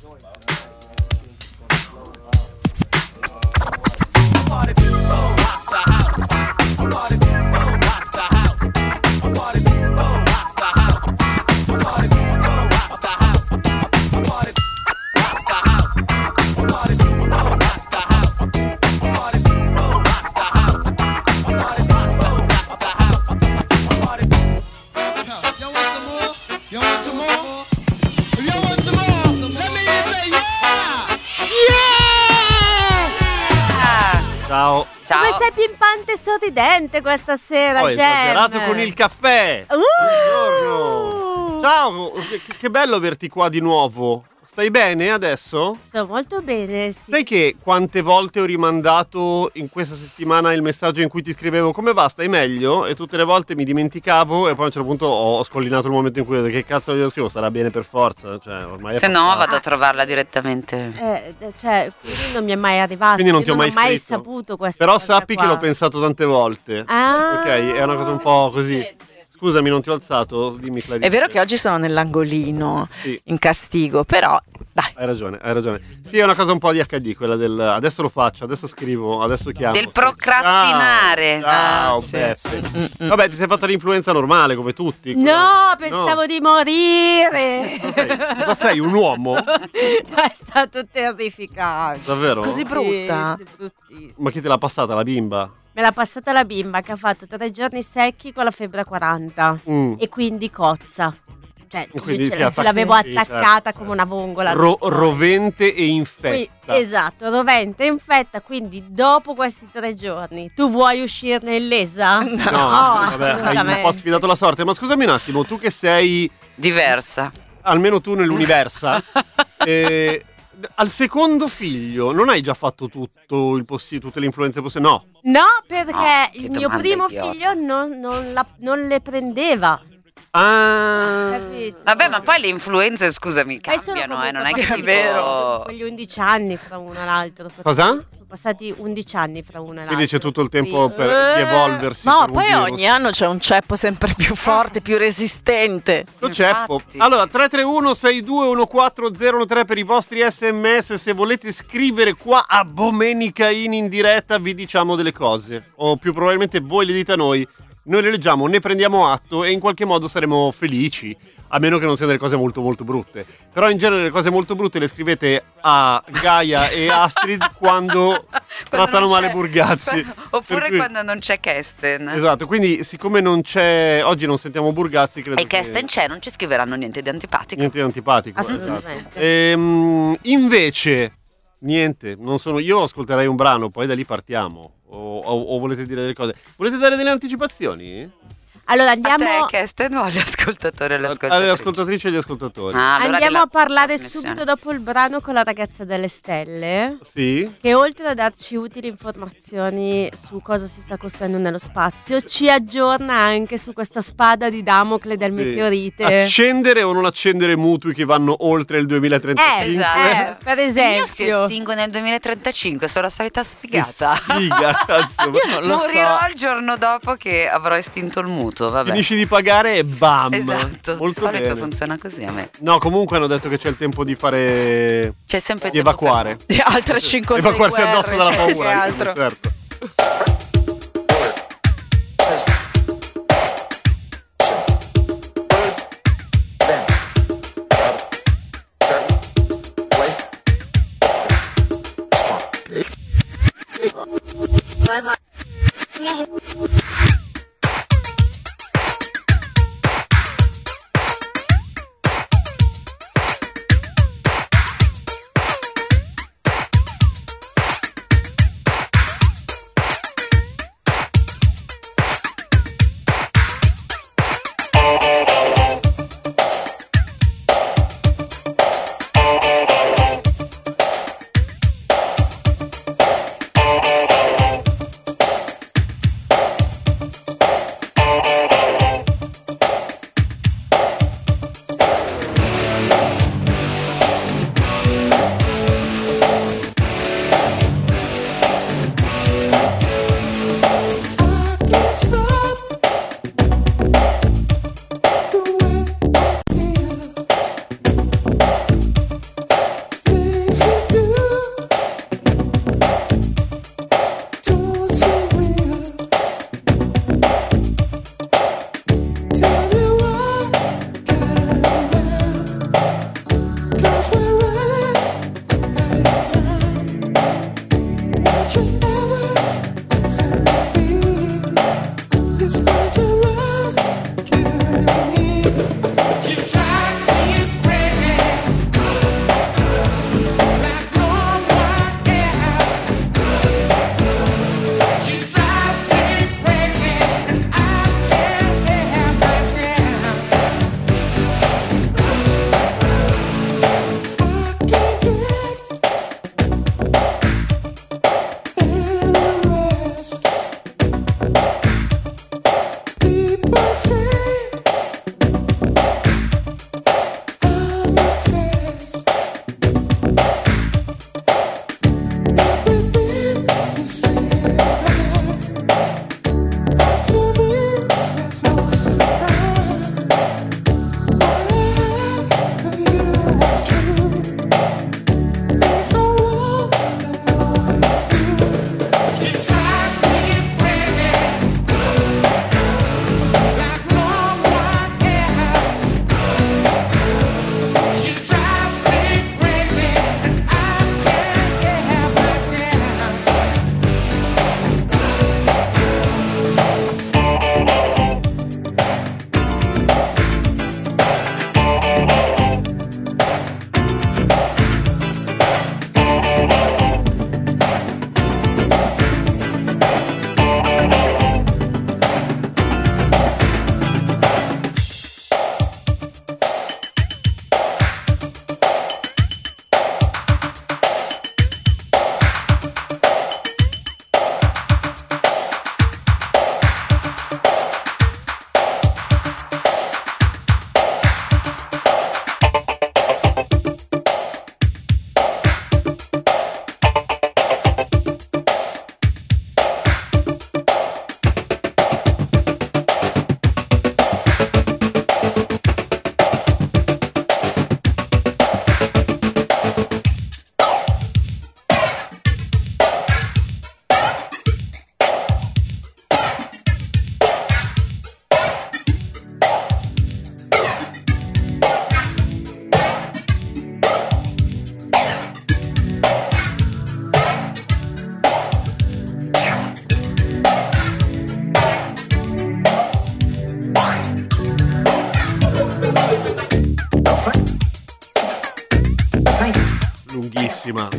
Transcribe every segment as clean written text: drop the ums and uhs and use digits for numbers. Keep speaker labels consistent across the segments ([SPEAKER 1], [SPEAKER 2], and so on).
[SPEAKER 1] Ciao.
[SPEAKER 2] Come sei pimpante e sorridente questa sera,
[SPEAKER 1] Ho
[SPEAKER 2] Jen?
[SPEAKER 1] esagerato con il caffè. Buongiorno. Ciao, che bello averti qua di nuovo. Stai bene adesso?
[SPEAKER 2] Sto molto bene, sì.
[SPEAKER 1] Sai che quante volte ho rimandato in questa settimana il messaggio in cui ti scrivevo come va, stai meglio? E tutte le volte mi dimenticavo e poi a un certo punto ho scollinato il momento in cui ho detto che cazzo glielo scrivo, sarà bene per forza, cioè ormai è
[SPEAKER 3] Se no
[SPEAKER 1] passato.
[SPEAKER 3] vado a trovarla direttamente.
[SPEAKER 2] Quindi non mi è mai arrivato.
[SPEAKER 1] Quindi non ti ho
[SPEAKER 2] non
[SPEAKER 1] mai
[SPEAKER 2] ho mai
[SPEAKER 1] scritto.
[SPEAKER 2] saputo questa
[SPEAKER 1] Però
[SPEAKER 2] cosa
[SPEAKER 1] sappi
[SPEAKER 2] qua.
[SPEAKER 1] che l'ho pensato tante volte.
[SPEAKER 2] Ah,
[SPEAKER 1] Ok, è una cosa un po' così. Scusami, non ti ho alzato? Dimmi, Clarice.
[SPEAKER 4] È vero che oggi sono nell'angolino
[SPEAKER 1] Sì.
[SPEAKER 4] in castigo, però dai.
[SPEAKER 1] Hai ragione. Sì, è una cosa un po' di HD, quella del adesso lo faccio, adesso scrivo, adesso chiamo.
[SPEAKER 3] Del procrastinare.
[SPEAKER 1] Ciao,
[SPEAKER 4] sì.
[SPEAKER 1] Beppe. Vabbè, ti sei fatta l'influenza normale, come tutti.
[SPEAKER 2] no, pensavo di morire.
[SPEAKER 1] Cosa sei, un uomo?
[SPEAKER 2] È stato terrificante.
[SPEAKER 1] Davvero?
[SPEAKER 4] Così brutta?
[SPEAKER 2] Sì, bruttissimo.
[SPEAKER 1] Ma chi te l'ha passata, la bimba?
[SPEAKER 2] Me l'ha passata la bimba che ha fatto 3 giorni secchi con la febbre a 40 e quindi cozza. Cioè,
[SPEAKER 1] E quindi
[SPEAKER 2] io
[SPEAKER 1] si
[SPEAKER 2] ce
[SPEAKER 1] attacca-
[SPEAKER 2] l'avevo
[SPEAKER 1] sì,
[SPEAKER 2] attaccata
[SPEAKER 1] certo.
[SPEAKER 2] come una vongola.
[SPEAKER 1] Rovente e infetta.
[SPEAKER 2] Esatto, rovente infetta, quindi dopo questi 3 giorni tu vuoi uscirne illesa?
[SPEAKER 1] No, vabbè, hai un
[SPEAKER 2] assolutamente.
[SPEAKER 1] po' sfidato la sorte. Ma scusami un attimo, tu che sei,
[SPEAKER 3] Diversa.
[SPEAKER 1] almeno tu nell'universa, al secondo figlio non hai già fatto tutto il tutte le influenze possibili? No.
[SPEAKER 2] No, perché
[SPEAKER 3] No,
[SPEAKER 2] il
[SPEAKER 3] che
[SPEAKER 2] mio
[SPEAKER 3] domanda
[SPEAKER 2] primo
[SPEAKER 3] idiota.
[SPEAKER 2] figlio non le prendeva.
[SPEAKER 1] Ah.
[SPEAKER 2] Capito?
[SPEAKER 3] Vabbè, ma poi le influenze, scusami,
[SPEAKER 2] Poi sono
[SPEAKER 3] cambiano, non è
[SPEAKER 2] comunque
[SPEAKER 3] che
[SPEAKER 2] passati
[SPEAKER 3] tipo...
[SPEAKER 2] quegli 11 anni fra uno e l'altro.
[SPEAKER 1] Cosa?
[SPEAKER 2] Sono passati 11 anni fra uno e l'altro.
[SPEAKER 1] Quindi c'è tutto il tempo
[SPEAKER 2] Qui-
[SPEAKER 1] di evolversi.
[SPEAKER 4] No,
[SPEAKER 1] per un
[SPEAKER 4] poi
[SPEAKER 1] virus.
[SPEAKER 4] ogni anno c'è un ceppo sempre più forte, più resistente.
[SPEAKER 1] Lo ceppo.
[SPEAKER 3] Infatti.
[SPEAKER 1] Allora, 331-6214013 per i vostri SMS. Se volete scrivere qua a Domenica in diretta, vi diciamo delle cose. O più probabilmente voi le dite a noi. Noi le leggiamo, ne prendiamo atto e in qualche modo saremo felici. A meno che non siano delle cose molto molto brutte. Però in genere le cose molto brutte le scrivete a Gaia e Astrid quando trattano
[SPEAKER 3] non
[SPEAKER 1] male
[SPEAKER 3] c'è-
[SPEAKER 1] Burgazzi.
[SPEAKER 3] Oppure
[SPEAKER 1] Per cui-
[SPEAKER 3] quando non c'è Kesten.
[SPEAKER 1] Esatto, quindi siccome non c'è, oggi non sentiamo Burgazzi, credo
[SPEAKER 3] E Kesten c'è, non ci scriveranno niente di antipatico.
[SPEAKER 1] niente di antipatico.
[SPEAKER 2] Assolutamente.
[SPEAKER 1] Esatto. Invece, niente, non sono io, ascolterei un brano, poi da lì partiamo. O volete dire delle cose? Volete dare delle anticipazioni?
[SPEAKER 2] Allora
[SPEAKER 3] A te,
[SPEAKER 2] andiamo,
[SPEAKER 3] Kesten, o agli ascoltatori e alle
[SPEAKER 1] Alle
[SPEAKER 3] ascoltatrici?
[SPEAKER 1] ascoltatrici e agli ascoltatori.
[SPEAKER 3] Ah, allora
[SPEAKER 2] andiamo
[SPEAKER 3] della
[SPEAKER 2] a parlare
[SPEAKER 3] trasmissione.
[SPEAKER 2] subito dopo il brano con la ragazza delle stelle.
[SPEAKER 1] Sì?
[SPEAKER 2] Che oltre a darci utili informazioni su cosa si sta costruendo nello spazio, ci aggiorna anche su questa spada di Damocle del
[SPEAKER 1] Sì.
[SPEAKER 2] meteorite.
[SPEAKER 1] Accendere o non accendere mutui che vanno oltre il 2035?
[SPEAKER 3] Esatto.
[SPEAKER 2] Per
[SPEAKER 3] Il mio si
[SPEAKER 2] esempio.
[SPEAKER 3] estingue nel 2035, sono la solita sfigata.
[SPEAKER 1] Figa, cazzo.
[SPEAKER 4] Non lo
[SPEAKER 3] Morirò
[SPEAKER 4] so.
[SPEAKER 3] il giorno dopo che avrò estinto il mutuo, vabbè.
[SPEAKER 1] Finisci di pagare e bam.
[SPEAKER 3] Esatto, di
[SPEAKER 1] Molto
[SPEAKER 3] solito
[SPEAKER 1] bene.
[SPEAKER 3] funziona così a me.
[SPEAKER 1] No, comunque hanno detto che c'è il tempo di fare...
[SPEAKER 3] C'è sempre
[SPEAKER 1] di
[SPEAKER 3] tempo
[SPEAKER 1] evacuare.
[SPEAKER 4] Altre 5
[SPEAKER 1] Evacuarsi addosso dalla paura.
[SPEAKER 4] Che altro.
[SPEAKER 1] Certo.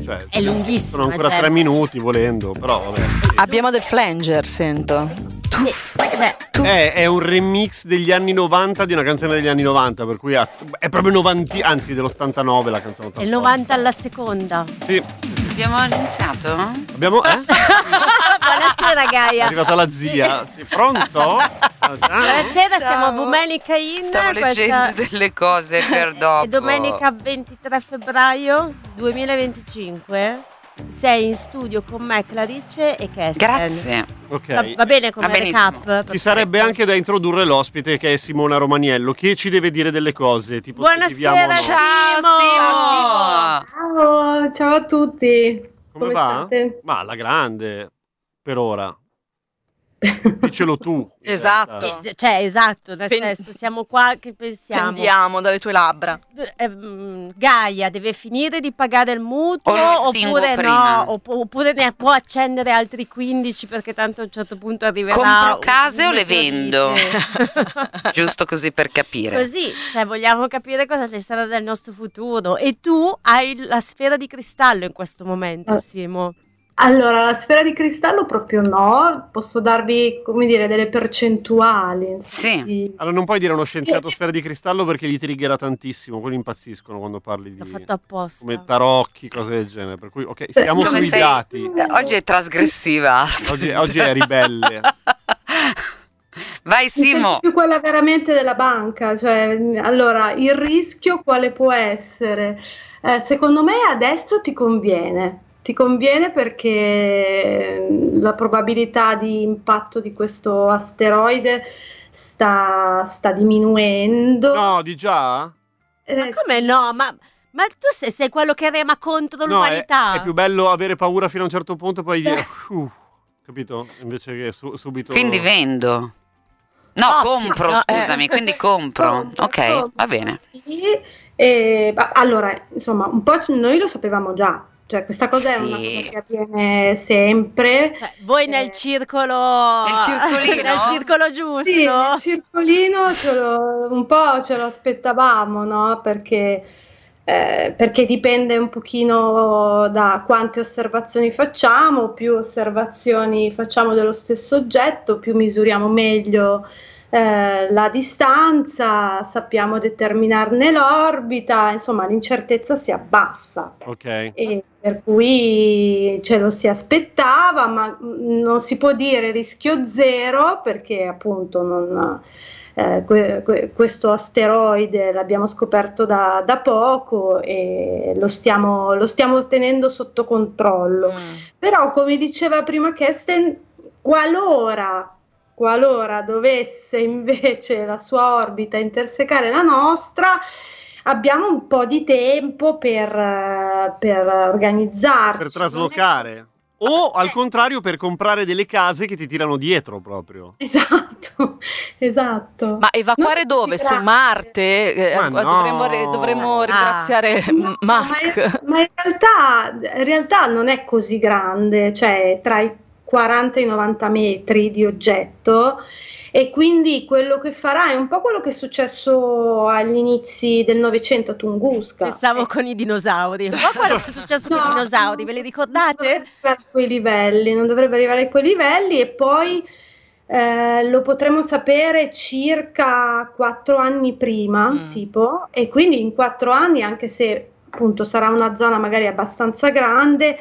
[SPEAKER 1] Cioè,
[SPEAKER 2] È lunghissima,
[SPEAKER 1] sono ancora
[SPEAKER 2] certo.
[SPEAKER 1] 3 minuti volendo, però vabbè.
[SPEAKER 4] Abbiamo del flanger, sento.
[SPEAKER 1] È un remix degli anni 90 di una canzone degli anni 90, per cui è proprio 90, anzi dell'89 la canzone 89.
[SPEAKER 2] È il 90 alla seconda.
[SPEAKER 1] Sì.
[SPEAKER 3] Abbiamo iniziato?
[SPEAKER 1] Abbiamo
[SPEAKER 2] Buonasera
[SPEAKER 1] È
[SPEAKER 2] Gaia.
[SPEAKER 1] arrivata la zia. Sì, pronto?
[SPEAKER 2] Buonasera, siamo a Bumenica In.
[SPEAKER 3] Stavo leggendo delle cose per dopo.
[SPEAKER 2] È domenica 23 febbraio 2025. Sei in studio con me, Clarice e Kesten.
[SPEAKER 3] Grazie.
[SPEAKER 1] Ok.
[SPEAKER 2] Va bene come
[SPEAKER 3] Va benissimo.
[SPEAKER 2] recap?
[SPEAKER 1] Ci sarebbe anche da introdurre l'ospite che è Simona Romaniello, che ci deve dire delle cose. Tipo se
[SPEAKER 2] Buonasera,
[SPEAKER 1] viviamo o no.
[SPEAKER 3] Ciao Simo.
[SPEAKER 5] Ciao a tutti.
[SPEAKER 1] Come va?
[SPEAKER 5] state?
[SPEAKER 1] Ma alla grande, per ora. Dicelo tu.
[SPEAKER 4] Esatto.
[SPEAKER 2] Cioè, esatto, nel
[SPEAKER 4] Pen-
[SPEAKER 2] senso, siamo qua che pensiamo.
[SPEAKER 4] Pendiamo dalle tue labbra.
[SPEAKER 2] Gaia deve finire di pagare il mutuo
[SPEAKER 3] O lo estingo
[SPEAKER 2] oppure
[SPEAKER 3] prima.
[SPEAKER 2] no, oppure ne può accendere altri 15 perché tanto a un certo punto arriverà.
[SPEAKER 3] Compro case o le
[SPEAKER 2] meteorite.
[SPEAKER 3] vendo? Giusto così per capire.
[SPEAKER 2] Così, cioè vogliamo capire cosa ne sarà del nostro futuro e tu hai la sfera di cristallo in questo momento, Simo.
[SPEAKER 5] Allora, la sfera di cristallo proprio no, posso darvi, come dire, delle percentuali.
[SPEAKER 3] Sì.
[SPEAKER 1] Allora non puoi dire a uno scienziato sfera di cristallo perché gli triggera tantissimo, quelli impazziscono quando parli
[SPEAKER 2] L'ho
[SPEAKER 1] di
[SPEAKER 2] fatto apposta.
[SPEAKER 1] come tarocchi, cose del genere. Per cui ok, stiamo
[SPEAKER 3] Come
[SPEAKER 1] sui
[SPEAKER 3] sei-
[SPEAKER 1] dati.
[SPEAKER 3] Oggi è trasgressiva.
[SPEAKER 1] Oggi è ribelle.
[SPEAKER 3] Vai Simo.
[SPEAKER 5] Più quella veramente della banca, cioè, allora, il rischio quale può essere? Secondo me adesso ti conviene. Ti conviene perché la probabilità di impatto di questo asteroide sta diminuendo.
[SPEAKER 1] No, di già?
[SPEAKER 2] Ma come no? Ma tu sei quello che rema contro
[SPEAKER 1] No,
[SPEAKER 2] l'umanità.
[SPEAKER 1] è più bello avere paura fino a un certo punto e poi dire capito? Invece che subito.
[SPEAKER 3] Quindi vendo. No,
[SPEAKER 4] Ottimo.
[SPEAKER 3] compro,
[SPEAKER 4] No,
[SPEAKER 3] scusami, quindi compro. Ok, va bene.
[SPEAKER 5] Sì, allora, insomma, un po' noi lo sapevamo già, cioè questa cosa è una
[SPEAKER 3] Sì.
[SPEAKER 5] cosa che avviene sempre.
[SPEAKER 2] Voi nel circolo.
[SPEAKER 3] Nel circolino?
[SPEAKER 2] Nel circolo giusto.
[SPEAKER 5] Sì, nel circolino un po' ce lo aspettavamo, no? Perché dipende un pochino da quante osservazioni facciamo, più osservazioni facciamo dello stesso oggetto, più misuriamo meglio la distanza, sappiamo determinarne l'orbita, insomma l'incertezza si abbassa.
[SPEAKER 1] Ok.
[SPEAKER 5] E per cui ce lo si aspettava, ma non si può dire rischio zero perché appunto non, questo asteroide l'abbiamo scoperto da poco e lo stiamo tenendo sotto controllo. Però come diceva prima Kesten, qualora dovesse invece la sua orbita intersecare la nostra, abbiamo un po' di tempo per organizzarci.
[SPEAKER 1] Per traslocare. O al contrario per comprare delle case che ti tirano dietro proprio.
[SPEAKER 5] Esatto.
[SPEAKER 4] Ma evacuare dove? Su Marte?
[SPEAKER 1] Ma no.
[SPEAKER 4] Dovremmo ringraziare Musk.
[SPEAKER 5] Ma in realtà non è così grande, cioè tra i 40 e i 90 metri di oggetto, e quindi quello che farà è un po' quello che è successo agli inizi del Novecento a Tunguska.
[SPEAKER 2] Pensavo con i dinosauri. Un po' quello che è successo con i dinosauri, ve li ricordate?
[SPEAKER 5] Non dovrebbe arrivare a quei livelli, e poi lo potremo sapere circa 4 anni prima, tipo, e quindi in 4 anni, anche se appunto sarà una zona magari abbastanza grande,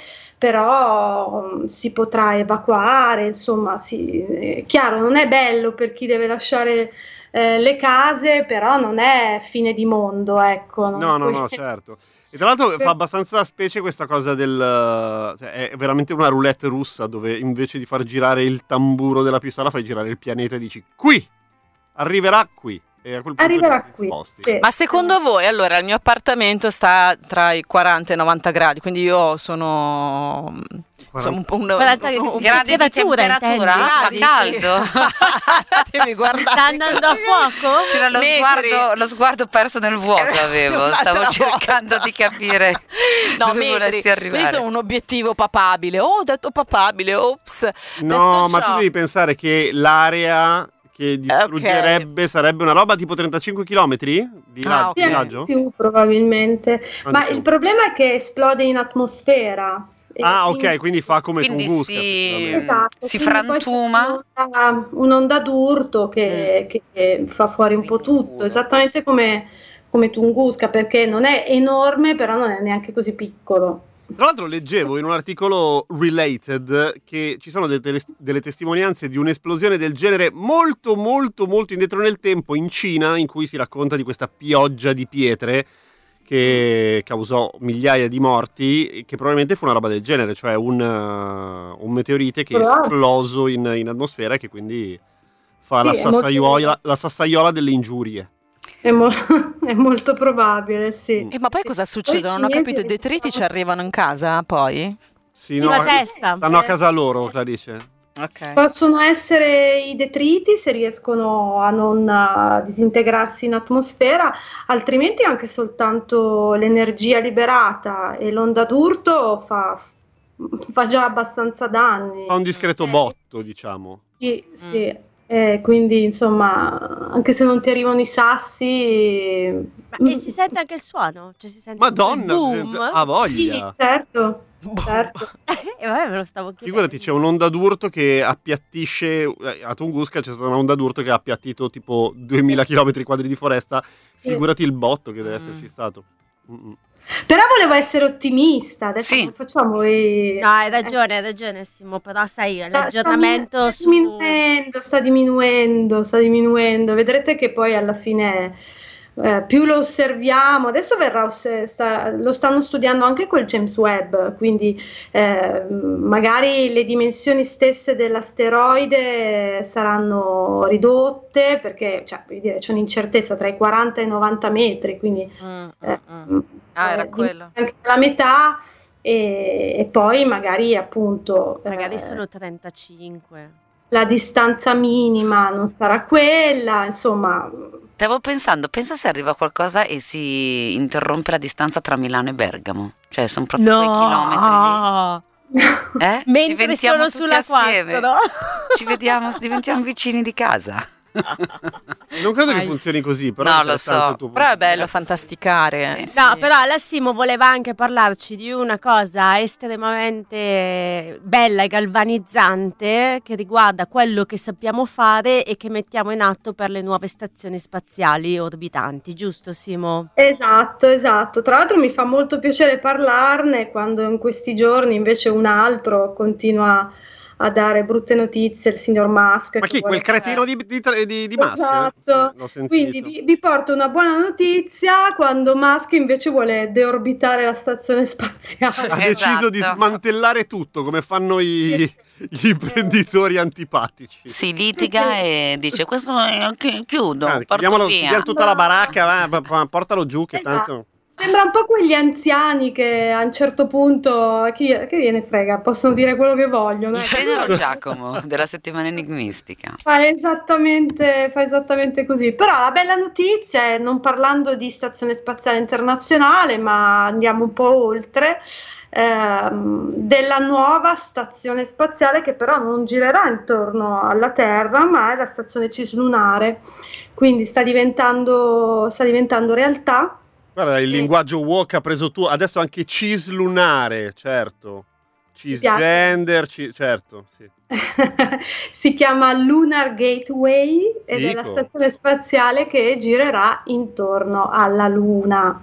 [SPEAKER 5] però si potrà evacuare, insomma, chiaro, non è bello per chi deve lasciare le case, però non è fine di mondo, ecco.
[SPEAKER 1] No, certo. E tra l'altro fa abbastanza specie questa cosa cioè è veramente una roulette russa dove invece di far girare il tamburo della pistola fai girare il pianeta e dici qui, arriverà qui. E a quel punto
[SPEAKER 5] Arriverà
[SPEAKER 1] ti
[SPEAKER 5] qui.
[SPEAKER 1] sposti.
[SPEAKER 5] Sì.
[SPEAKER 4] Ma secondo voi, allora, il mio appartamento sta tra i 40 e i 90 gradi, quindi io sono un po'
[SPEAKER 2] 40
[SPEAKER 3] Gradi di temperatura? Fa
[SPEAKER 4] Gradi,
[SPEAKER 3] caldo?
[SPEAKER 4] Devi guardare.
[SPEAKER 2] Sta andando a fuoco?
[SPEAKER 3] C'era
[SPEAKER 4] Metri.
[SPEAKER 3] lo sguardo perso nel vuoto avevo, stavo cercando di capire dove volessi arrivare.
[SPEAKER 4] Questo è un obiettivo papabile. Oh, ho detto papabile, ops.
[SPEAKER 1] No,
[SPEAKER 4] Detto
[SPEAKER 1] ma
[SPEAKER 4] ciò,
[SPEAKER 1] tu devi pensare che l'area che distruggerebbe, sarebbe una roba tipo 35 km di raggio?
[SPEAKER 5] Più probabilmente. Ma il problema è che esplode in atmosfera.
[SPEAKER 1] Quindi fa come Tunguska.
[SPEAKER 3] Si frantuma.
[SPEAKER 5] Un'onda d'urto che fa fuori un po' tutto, esattamente come Tunguska, perché non è enorme, però non è neanche così piccolo.
[SPEAKER 1] Tra l'altro leggevo in un articolo Related che ci sono delle testimonianze di un'esplosione del genere molto molto molto indietro nel tempo in Cina, in cui si racconta di questa pioggia di pietre che causò migliaia di morti, che probabilmente fu una roba del genere, cioè un meteorite che è esploso in atmosfera e che quindi fa la sassaiola delle ingiurie.
[SPEAKER 5] È molto probabile, sì.
[SPEAKER 4] Ma poi cosa succede? Non ho capito, i detriti ci arrivano in casa poi?
[SPEAKER 1] Sì, no, stanno a casa loro, Clarice.
[SPEAKER 4] Okay.
[SPEAKER 5] Possono essere i detriti se riescono a non disintegrarsi in atmosfera, altrimenti anche soltanto l'energia liberata e l'onda d'urto fa già abbastanza danni.
[SPEAKER 1] Fa un discreto botto, diciamo.
[SPEAKER 5] Sì. Quindi insomma, anche se non ti arrivano i sassi,
[SPEAKER 2] e si sente anche il suono? Cioè, si sente
[SPEAKER 1] Madonna, ha voglia.
[SPEAKER 5] Sì, certo.
[SPEAKER 2] Me lo stavo chiedendo.
[SPEAKER 1] Figurati, c'è un'onda d'urto che appiattisce, a Tunguska c'è stata un'onda d'urto che ha appiattito tipo 2000 km quadri di foresta, figurati il botto che deve esserci stato.
[SPEAKER 5] Però volevo essere ottimista, adesso non facciamo
[SPEAKER 2] No, hai ragione Simo, però sai, l'aggiornamento
[SPEAKER 5] sta diminuendo, vedrete che poi alla fine più lo osserviamo, adesso lo stanno studiando anche col James Webb, quindi magari le dimensioni stesse dell'asteroide saranno ridotte, perché c'è un'incertezza tra i 40 e i 90 metri, quindi
[SPEAKER 4] era quello.
[SPEAKER 5] Anche la metà e poi magari appunto
[SPEAKER 2] sono 35.
[SPEAKER 5] La distanza minima non sarà quella, insomma.
[SPEAKER 3] Stavo pensando, pensa se arriva qualcosa e si interrompe la distanza tra Milano e Bergamo, cioè sono proprio 2 chilometri.
[SPEAKER 2] Mentre sono sulla 4, no?
[SPEAKER 3] Ci vediamo, diventiamo vicini di casa.
[SPEAKER 1] Non credo che funzioni così, però
[SPEAKER 3] no, lo so.
[SPEAKER 4] Però è bello fantasticare.
[SPEAKER 2] No, però la Simo voleva anche parlarci di una cosa estremamente bella e galvanizzante che riguarda quello che sappiamo fare e che mettiamo in atto per le nuove stazioni spaziali orbitanti, giusto Simo?
[SPEAKER 5] Esatto. Tra l'altro mi fa molto piacere parlarne quando in questi giorni invece un altro continua a dare brutte notizie, il signor Musk.
[SPEAKER 1] Ma chi? Quel cretino di Musk?
[SPEAKER 5] Esatto. Quindi vi porto una buona notizia quando Musk invece vuole deorbitare la stazione spaziale.
[SPEAKER 1] Ha deciso di smantellare tutto, come fanno gli imprenditori antipatici.
[SPEAKER 3] Si litiga e dice questo chiudo,
[SPEAKER 1] chiudiamo tutta la baracca, portalo giù che tanto...
[SPEAKER 5] Sembra un po' quegli anziani che a un certo punto, che gliene frega, possono dire quello che vogliono.
[SPEAKER 3] Il tenero Giacomo della settimana enigmistica.
[SPEAKER 5] Fa esattamente così. Però la bella notizia è, non parlando di Stazione Spaziale Internazionale, ma andiamo un po' oltre, della nuova stazione spaziale che però non girerà intorno alla Terra, ma è la stazione cislunare. Quindi sta diventando realtà.
[SPEAKER 1] Guarda, il linguaggio woke ha preso tu, adesso anche cislunare, certo, cisgender, certo, sì.
[SPEAKER 5] Si chiama Lunar Gateway ed è la stazione spaziale che girerà intorno alla Luna.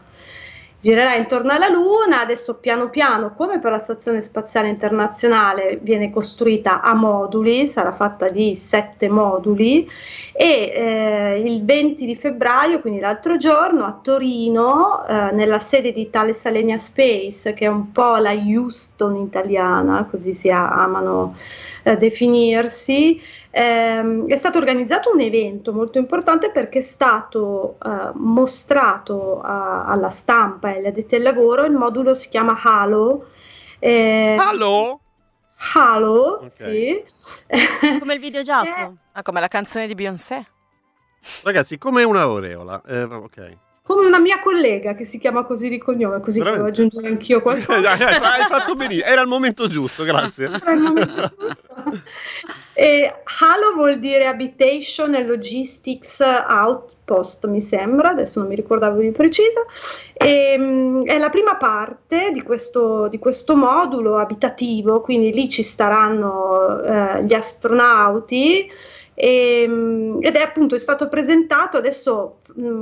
[SPEAKER 5] Adesso piano piano, come per la Stazione Spaziale Internazionale, viene costruita a moduli, sarà fatta di 7 moduli e il 20 di febbraio, quindi l'altro giorno, a Torino, nella sede di Thales Alenia Space, che è un po' la Houston italiana, così si amano definirsi, è stato organizzato un evento molto importante perché è stato mostrato alla stampa e agli addetti al lavoro. Il modulo si chiama Halo.
[SPEAKER 1] Halo?
[SPEAKER 5] Halo, okay. Sì.
[SPEAKER 2] Come il videogioco.
[SPEAKER 4] Come la canzone di Beyoncé.
[SPEAKER 1] Ragazzi, come una aureola. Ok.
[SPEAKER 5] Come una mia collega che si chiama così di cognome, così devo aggiungere anch'io qualcosa.
[SPEAKER 1] Hai fatto benissimo, era il momento giusto, grazie.
[SPEAKER 5] E HALO vuol dire Habitation and Logistics Outpost, mi sembra, adesso non mi ricordavo di preciso. È la prima parte di questo modulo abitativo, quindi lì ci staranno gli astronauti. Ed è appunto stato presentato adesso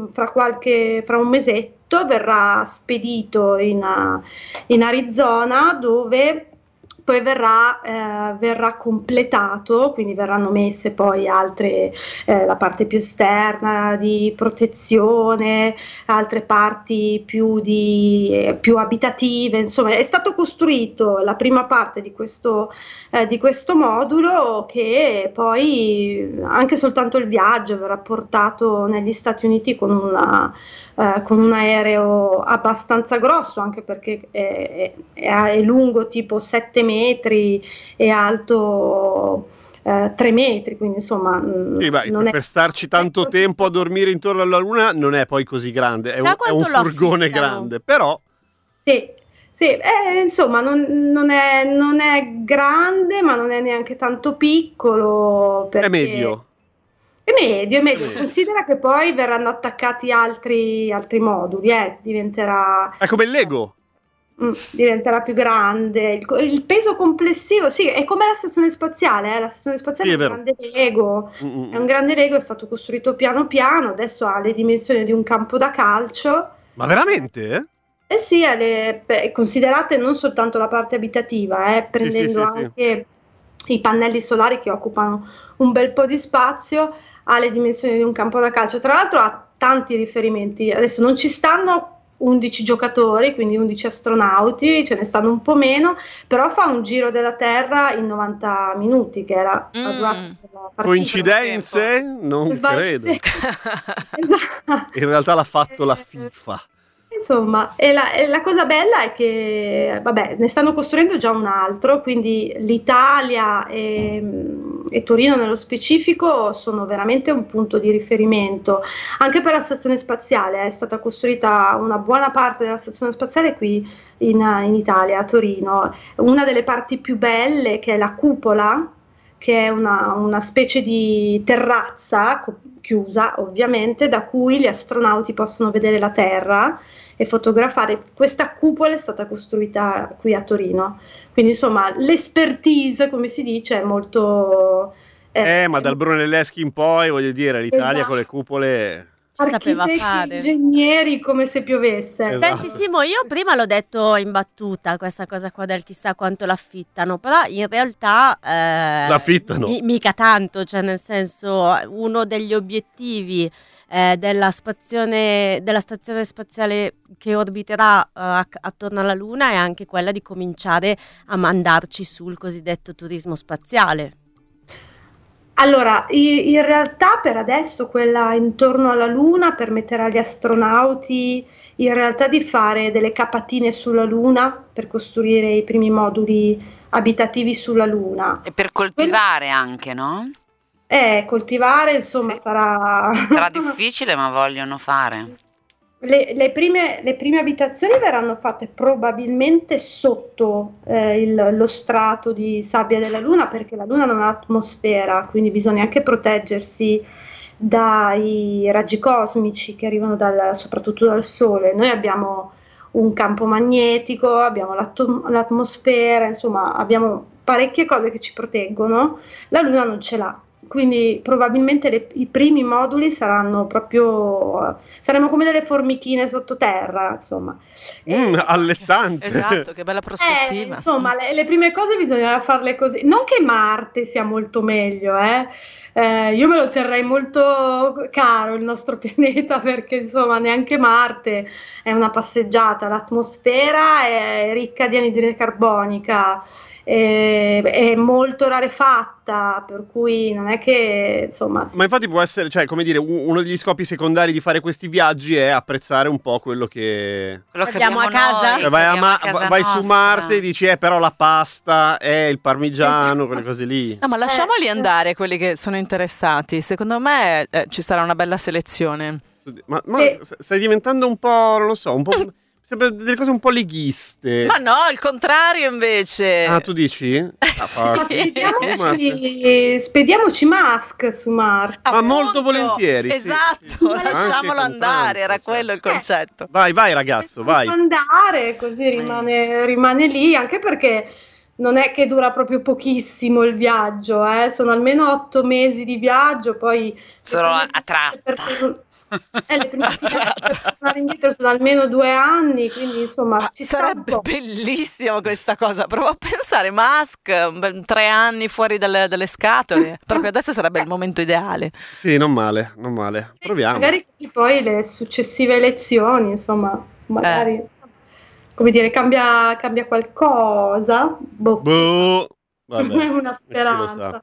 [SPEAKER 5] fra un mesetto, verrà spedito in Arizona, dove poi verrà completato, quindi verranno messe poi altre, la parte più esterna di protezione, altre parti più abitative, insomma è stato costruito la prima parte di questo modulo, che poi anche soltanto il viaggio verrà portato negli Stati Uniti con un aereo abbastanza grosso, anche perché è lungo tipo 7 metri e alto 3 metri, quindi insomma
[SPEAKER 1] sì, per starci tanto tempo a dormire intorno alla Luna non è poi così grande, è un furgone grande, però
[SPEAKER 5] sì, insomma non è grande, ma non è neanche tanto piccolo, perché
[SPEAKER 1] è medio.
[SPEAKER 5] È medio. Considera che poi verranno attaccati altri moduli, diventerà...
[SPEAKER 1] È come il Lego.
[SPEAKER 5] Diventerà più grande. Il peso complessivo, sì, è come la stazione spaziale. La stazione spaziale
[SPEAKER 1] sì,
[SPEAKER 5] è un grande Lego. È un grande Lego, è stato costruito piano piano, adesso ha le dimensioni di un campo da calcio.
[SPEAKER 1] Ma veramente?
[SPEAKER 5] Sì, considerate non soltanto la parte abitativa, prendendo anche i pannelli solari che occupano un bel po' di spazio, ha le dimensioni di un campo da calcio. Tra l'altro ha tanti riferimenti. Adesso non ci stanno 11 giocatori, quindi 11 astronauti, ce ne stanno un po' meno, però fa un giro della Terra in 90 minuti, che era la durata della partita.
[SPEAKER 1] Coincidenze? Non credo.
[SPEAKER 5] Esatto.
[SPEAKER 1] In realtà l'ha fatto la FIFA.
[SPEAKER 5] Insomma, e la cosa bella è che, vabbè, ne stanno costruendo già un altro, quindi l'Italia e Torino nello specifico sono veramente un punto di riferimento. Anche per la stazione spaziale è stata costruita una buona parte della stazione spaziale qui in Italia, a Torino. Una delle parti più belle, che è la cupola, che è una specie di terrazza chiusa, ovviamente, da cui gli astronauti possono vedere la Terra e fotografare. Questa cupola è stata costruita qui a Torino, quindi insomma l'expertise, come si dice, è molto
[SPEAKER 1] ma dal Brunelleschi in poi, voglio dire, l'Italia
[SPEAKER 5] esatto.
[SPEAKER 1] Con le cupole
[SPEAKER 2] sapeva fare,
[SPEAKER 5] ingegneri come se piovesse.
[SPEAKER 1] Esatto.
[SPEAKER 2] Senti Simo, io prima l'ho detto in battuta, questa cosa qua del chissà quanto l'affittano, però in realtà
[SPEAKER 1] l'affittano
[SPEAKER 2] mica tanto, cioè nel senso, uno degli obiettivi della stazione spaziale che orbiterà attorno alla Luna è anche quella di cominciare a mandarci sul cosiddetto turismo spaziale.
[SPEAKER 5] Allora, in realtà per adesso quella intorno alla Luna permetterà agli astronauti in realtà di fare delle capatine sulla Luna per costruire i primi moduli abitativi sulla Luna.
[SPEAKER 3] E per coltivare anche, no?
[SPEAKER 5] Coltivare, insomma,
[SPEAKER 3] sì.
[SPEAKER 5] Sarà
[SPEAKER 3] difficile, ma vogliono fare.
[SPEAKER 5] Le prime abitazioni verranno fatte probabilmente sotto lo strato di sabbia della Luna, perché la Luna non ha atmosfera, quindi bisogna anche proteggersi dai raggi cosmici che arrivano soprattutto dal Sole. Noi abbiamo un campo magnetico, abbiamo l'atmosfera, insomma abbiamo parecchie cose che ci proteggono. La Luna non ce l'ha. Quindi probabilmente i primi moduli saremo come delle formichine sottoterra, insomma.
[SPEAKER 1] Allettante.
[SPEAKER 4] Esatto, che bella prospettiva.
[SPEAKER 5] Insomma, le prime cose bisognerà farle così. Non che Marte sia molto meglio, io me lo terrei molto caro il nostro pianeta, perché insomma neanche Marte è una passeggiata. L'atmosfera è ricca di anidride carbonica, è molto rarefatta, per cui non è che insomma.
[SPEAKER 1] Ma infatti può essere, cioè, come dire, uno degli scopi secondari di fare questi viaggi è apprezzare un po' quello che
[SPEAKER 2] abbiamo a casa.
[SPEAKER 1] Noi, vai su Marte e dici però la pasta è il parmigiano, quelle cose lì.
[SPEAKER 4] No, ma lasciamoli andare quelli che sono interessati. Secondo me ci sarà una bella selezione.
[SPEAKER 1] Ma stai diventando un po', non lo so, un po'. Sempre delle cose un po' leghiste.
[SPEAKER 4] Ma no, il contrario invece.
[SPEAKER 1] Ah, tu dici?
[SPEAKER 5] Spediamoci Musk su Marte.
[SPEAKER 1] Ma molto volentieri.
[SPEAKER 4] Esatto,
[SPEAKER 1] sì.
[SPEAKER 4] Lasciamolo andare, era quello il concetto.
[SPEAKER 1] Vai ragazzo, vai.
[SPEAKER 5] Andare, così rimane lì, anche perché non è che dura proprio pochissimo il viaggio, sono almeno 8 mesi di viaggio, poi
[SPEAKER 3] solo a tratta.
[SPEAKER 5] Le prime per tornare indietro sono almeno 2 anni, quindi insomma ci
[SPEAKER 4] sarebbe bellissima questa cosa. Provo a pensare, Musk 3 anni fuori dalle scatole, proprio adesso sarebbe il momento ideale.
[SPEAKER 1] Sì, non male, proviamo.
[SPEAKER 5] Magari così poi le successive elezioni, insomma, magari come dire, cambia qualcosa.
[SPEAKER 1] Vabbè,
[SPEAKER 5] una speranza.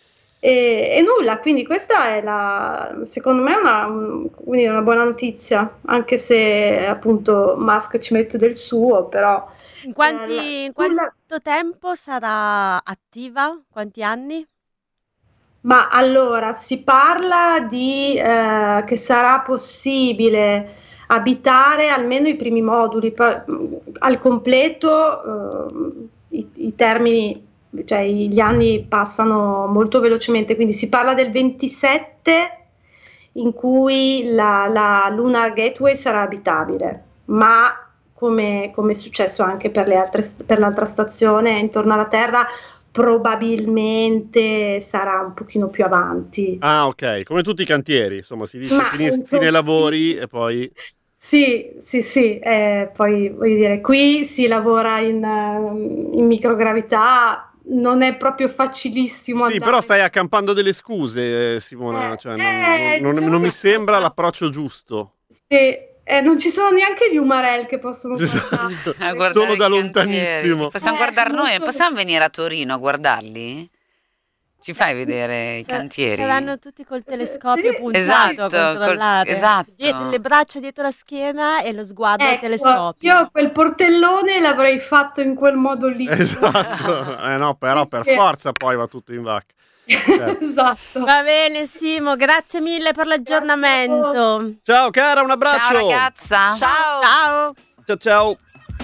[SPEAKER 5] E nulla, quindi questa è secondo me una buona notizia, anche se appunto Musk ci mette del suo, però
[SPEAKER 2] in quanto tempo sarà attiva? Quanti anni?
[SPEAKER 5] Ma allora si parla di che sarà possibile abitare almeno i primi moduli, al completo i termini, cioè gli anni passano molto velocemente, quindi si parla del 27 in cui la Lunar Gateway sarà abitabile, ma come è successo anche per l'altra stazione intorno alla Terra, probabilmente sarà un pochino più avanti.
[SPEAKER 1] Ah, ok, come tutti i cantieri, insomma, si dice fine lavori e poi... Sì,
[SPEAKER 5] poi voglio dire, qui si lavora in microgravità, non è proprio facilissimo andare.
[SPEAKER 1] Sì, però stai accampando delle scuse, Simona, cioè non mi sembra l'approccio giusto.
[SPEAKER 5] Sì, non ci sono neanche gli Umarell che possono
[SPEAKER 3] guardare
[SPEAKER 1] solo da lontanissimo.
[SPEAKER 3] Possiamo guardare noi, possiamo venire a Torino a guardarli? Ci fai vedere i cantieri?
[SPEAKER 2] Saranno tutti col telescopio puntato a controllare.
[SPEAKER 3] Esatto.
[SPEAKER 2] Le braccia dietro la schiena e lo sguardo al telescopio.
[SPEAKER 5] Io quel portellone l'avrei fatto in quel modo lì.
[SPEAKER 1] Esatto. No, però per forza poi va tutto in vacca.
[SPEAKER 5] Esatto.
[SPEAKER 2] Va bene, Simo, grazie mille per l'aggiornamento.
[SPEAKER 1] Ciao cara, un abbraccio.
[SPEAKER 3] Ciao ragazza.
[SPEAKER 1] Ciao.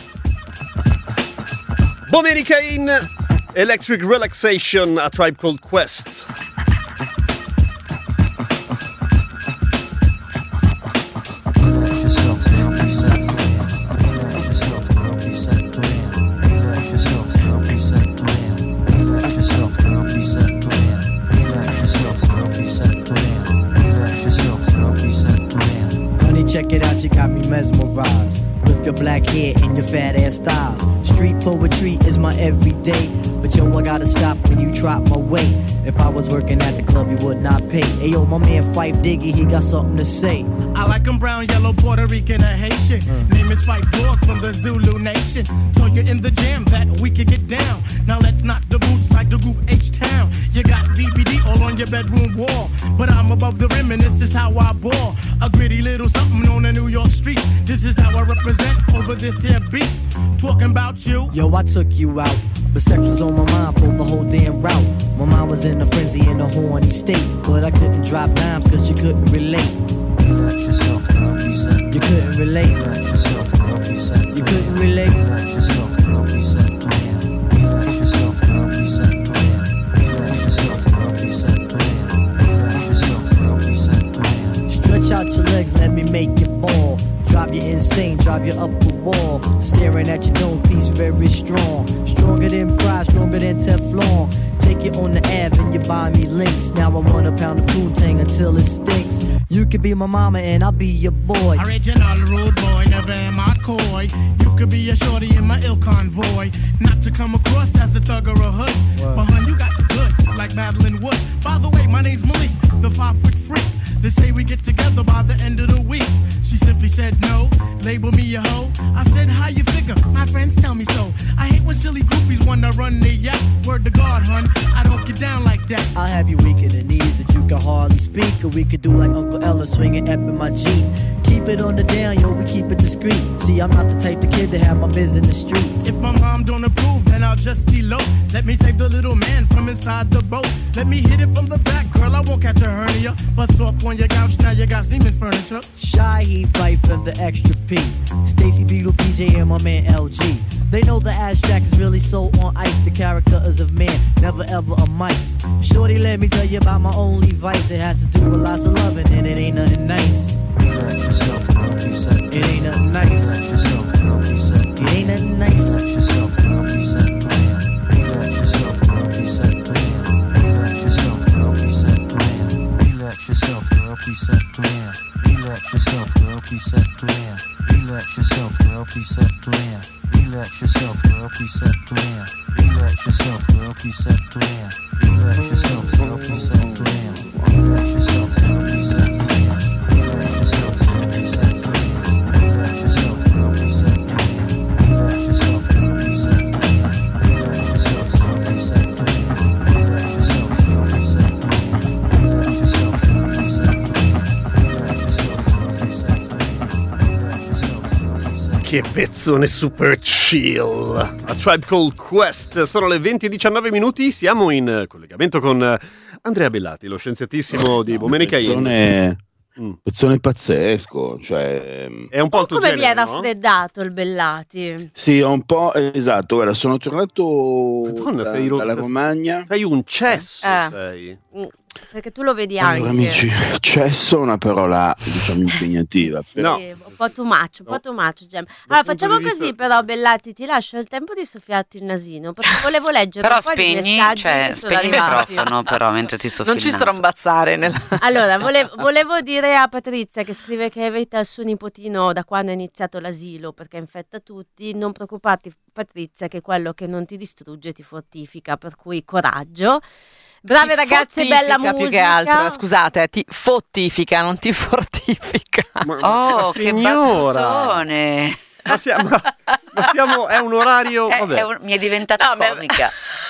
[SPEAKER 1] Domenica in Electric Relaxation, A Tribe Called Quest.
[SPEAKER 6] Check it out, you got me mesmerized with your black hair and your fat ass styles. Street poetry is my everyday, but yo, I gotta stop when you drop my weight. If I was working at the club, you would not pay. Hey yo, my man Fife Diggy, he got something to say.
[SPEAKER 7] I like him brown, yellow, Puerto Rican, or Haitian. Name is Fife Dog from the Zulu Nation. Told you in the jam that we could get down. Now let's knock the boots like the group H-Town. You got BBD all on your bedroom wall, but I'm above the rim and this is how I ball. A gritty little something on the New York street. This is how I represent over this here beat. Talking about you.
[SPEAKER 6] Yo, I took you out, but sex was on my mind for the whole damn route. My mind was in a frenzy in a horny state, but I couldn't drop dimes cause you couldn't relate.
[SPEAKER 8] Relax yourself, girl, reset.
[SPEAKER 6] You couldn't relate.
[SPEAKER 8] Relax yourself, girl, reset.
[SPEAKER 6] You couldn't relate.
[SPEAKER 8] Relax yourself, girl, reset. Relax yourself, girl, reset. Relax yourself, girl, reset. Relax yourself, girl, reset.
[SPEAKER 6] Stretch out your legs, let me make you fall. Drive you insane, drive you up the wall. Staring at your dome piece, very strong. Stronger than pride, stronger than Teflon. Take you on the Ave and you buy me links. Now I want a pound of poontang until it stinks. You could be my mama and I'll be your boy.
[SPEAKER 7] Original rude boy, never am I coy. You could be a shorty in my ill convoy. Not to come across as a thug or a hood. But hun, you got the goods, like Madeline Wood. By the way, my name's Malik, the 5-foot freak. They say we get together by the end of the week. She simply said no, label me a hoe. I said, how you figure? My friends tell me so. I hate when silly groupies wanna run their yacht. Word to God, hun, I don't get down like that.
[SPEAKER 6] I'll have you weak in the knees that you can hardly speak. Or we could do like Uncle Ella swinging up in my Jeep. Keep it on the down, yo, we keep it discreet. See, I'm not the type of kid to have my biz in the streets.
[SPEAKER 7] If my mom don't approve, then I'll just elope. Let me save the little man from inside the boat. Let me hit it from the back, girl, I won't catch a hernia. Bust off on your couch, now you got Siemens furniture.
[SPEAKER 6] Shy, he fight for the extra P. Stacy Beetle, PJ, and my man LG. They know the abstract is really so on ice. The character is of man, never ever a mice. Shorty, let me tell you about my only vice. It has to do with lots of loving, and it ain't nothing nice.
[SPEAKER 8] Relax yourself, girl, please set
[SPEAKER 6] It ain't nothing nice.
[SPEAKER 8] Relax yourself, girl, please set
[SPEAKER 6] It ain't nothing nice.
[SPEAKER 8] Relax yourself, girl, please set Relax yourself, girl, please set Relax yourself, girl, please set Relax yourself, girl, please set Relax yourself, girl, please set Relax yourself, girl, please set Relax yourself, girl, please set Relax yourself, girl, please set Relax yourself, girl, please set Relax yourself, girl, please set
[SPEAKER 1] Che pezzone super chill. A Tribe Called Quest. Sono le 20:19 minuti. Siamo in collegamento con Andrea Bellati, lo scienziatissimo di Bomenica In.
[SPEAKER 9] Pezzone pazzesco, cioè
[SPEAKER 1] È un po' il tuo
[SPEAKER 2] Come vi
[SPEAKER 1] genere,
[SPEAKER 2] è
[SPEAKER 1] no?
[SPEAKER 2] raffreddato il Bellati?
[SPEAKER 9] sì, un po' esatto. Guarda, sono tornato
[SPEAKER 1] Madonna,
[SPEAKER 9] dalla Romagna.
[SPEAKER 1] Sei un cesso,
[SPEAKER 2] Eh.
[SPEAKER 1] sei.
[SPEAKER 2] Perché tu lo vedi anche.
[SPEAKER 9] Allora, amici, cesso è una parola, diciamo, impegnativa. Però...
[SPEAKER 2] Sì, un po' too much, Gem.
[SPEAKER 1] Dal
[SPEAKER 2] Allora
[SPEAKER 1] punto
[SPEAKER 2] facciamo
[SPEAKER 1] di
[SPEAKER 2] così
[SPEAKER 1] vista-
[SPEAKER 2] però, Bellati, ti lascio il tempo di soffiarti il nasino, perché volevo leggere
[SPEAKER 3] Però
[SPEAKER 2] un po' di
[SPEAKER 3] spegni,
[SPEAKER 2] messaggi
[SPEAKER 3] cioè,
[SPEAKER 2] che sono
[SPEAKER 3] spegni il
[SPEAKER 2] arrivati.
[SPEAKER 3] microfono però mentre ti soffi
[SPEAKER 4] Non
[SPEAKER 3] il
[SPEAKER 4] ci
[SPEAKER 3] naso.
[SPEAKER 4] strombazzare.
[SPEAKER 2] Allora, volevo dire a Patrizia che scrive che evita il suo nipotino da quando è iniziato l'asilo perché infetta tutti. Non preoccuparti, Patrizia, che quello che non ti distrugge ti fortifica, per cui coraggio. Brave
[SPEAKER 4] Ti
[SPEAKER 2] ragazze,
[SPEAKER 4] fortifica
[SPEAKER 2] bella musica.
[SPEAKER 4] più che altro, scusate, ti fottifica, non ti fortifica.
[SPEAKER 3] Oh, che
[SPEAKER 1] signora!
[SPEAKER 3] battutone!
[SPEAKER 1] Ma siamo, è un orario. Vabbè.
[SPEAKER 3] Mi è diventata
[SPEAKER 4] No,
[SPEAKER 3] comica.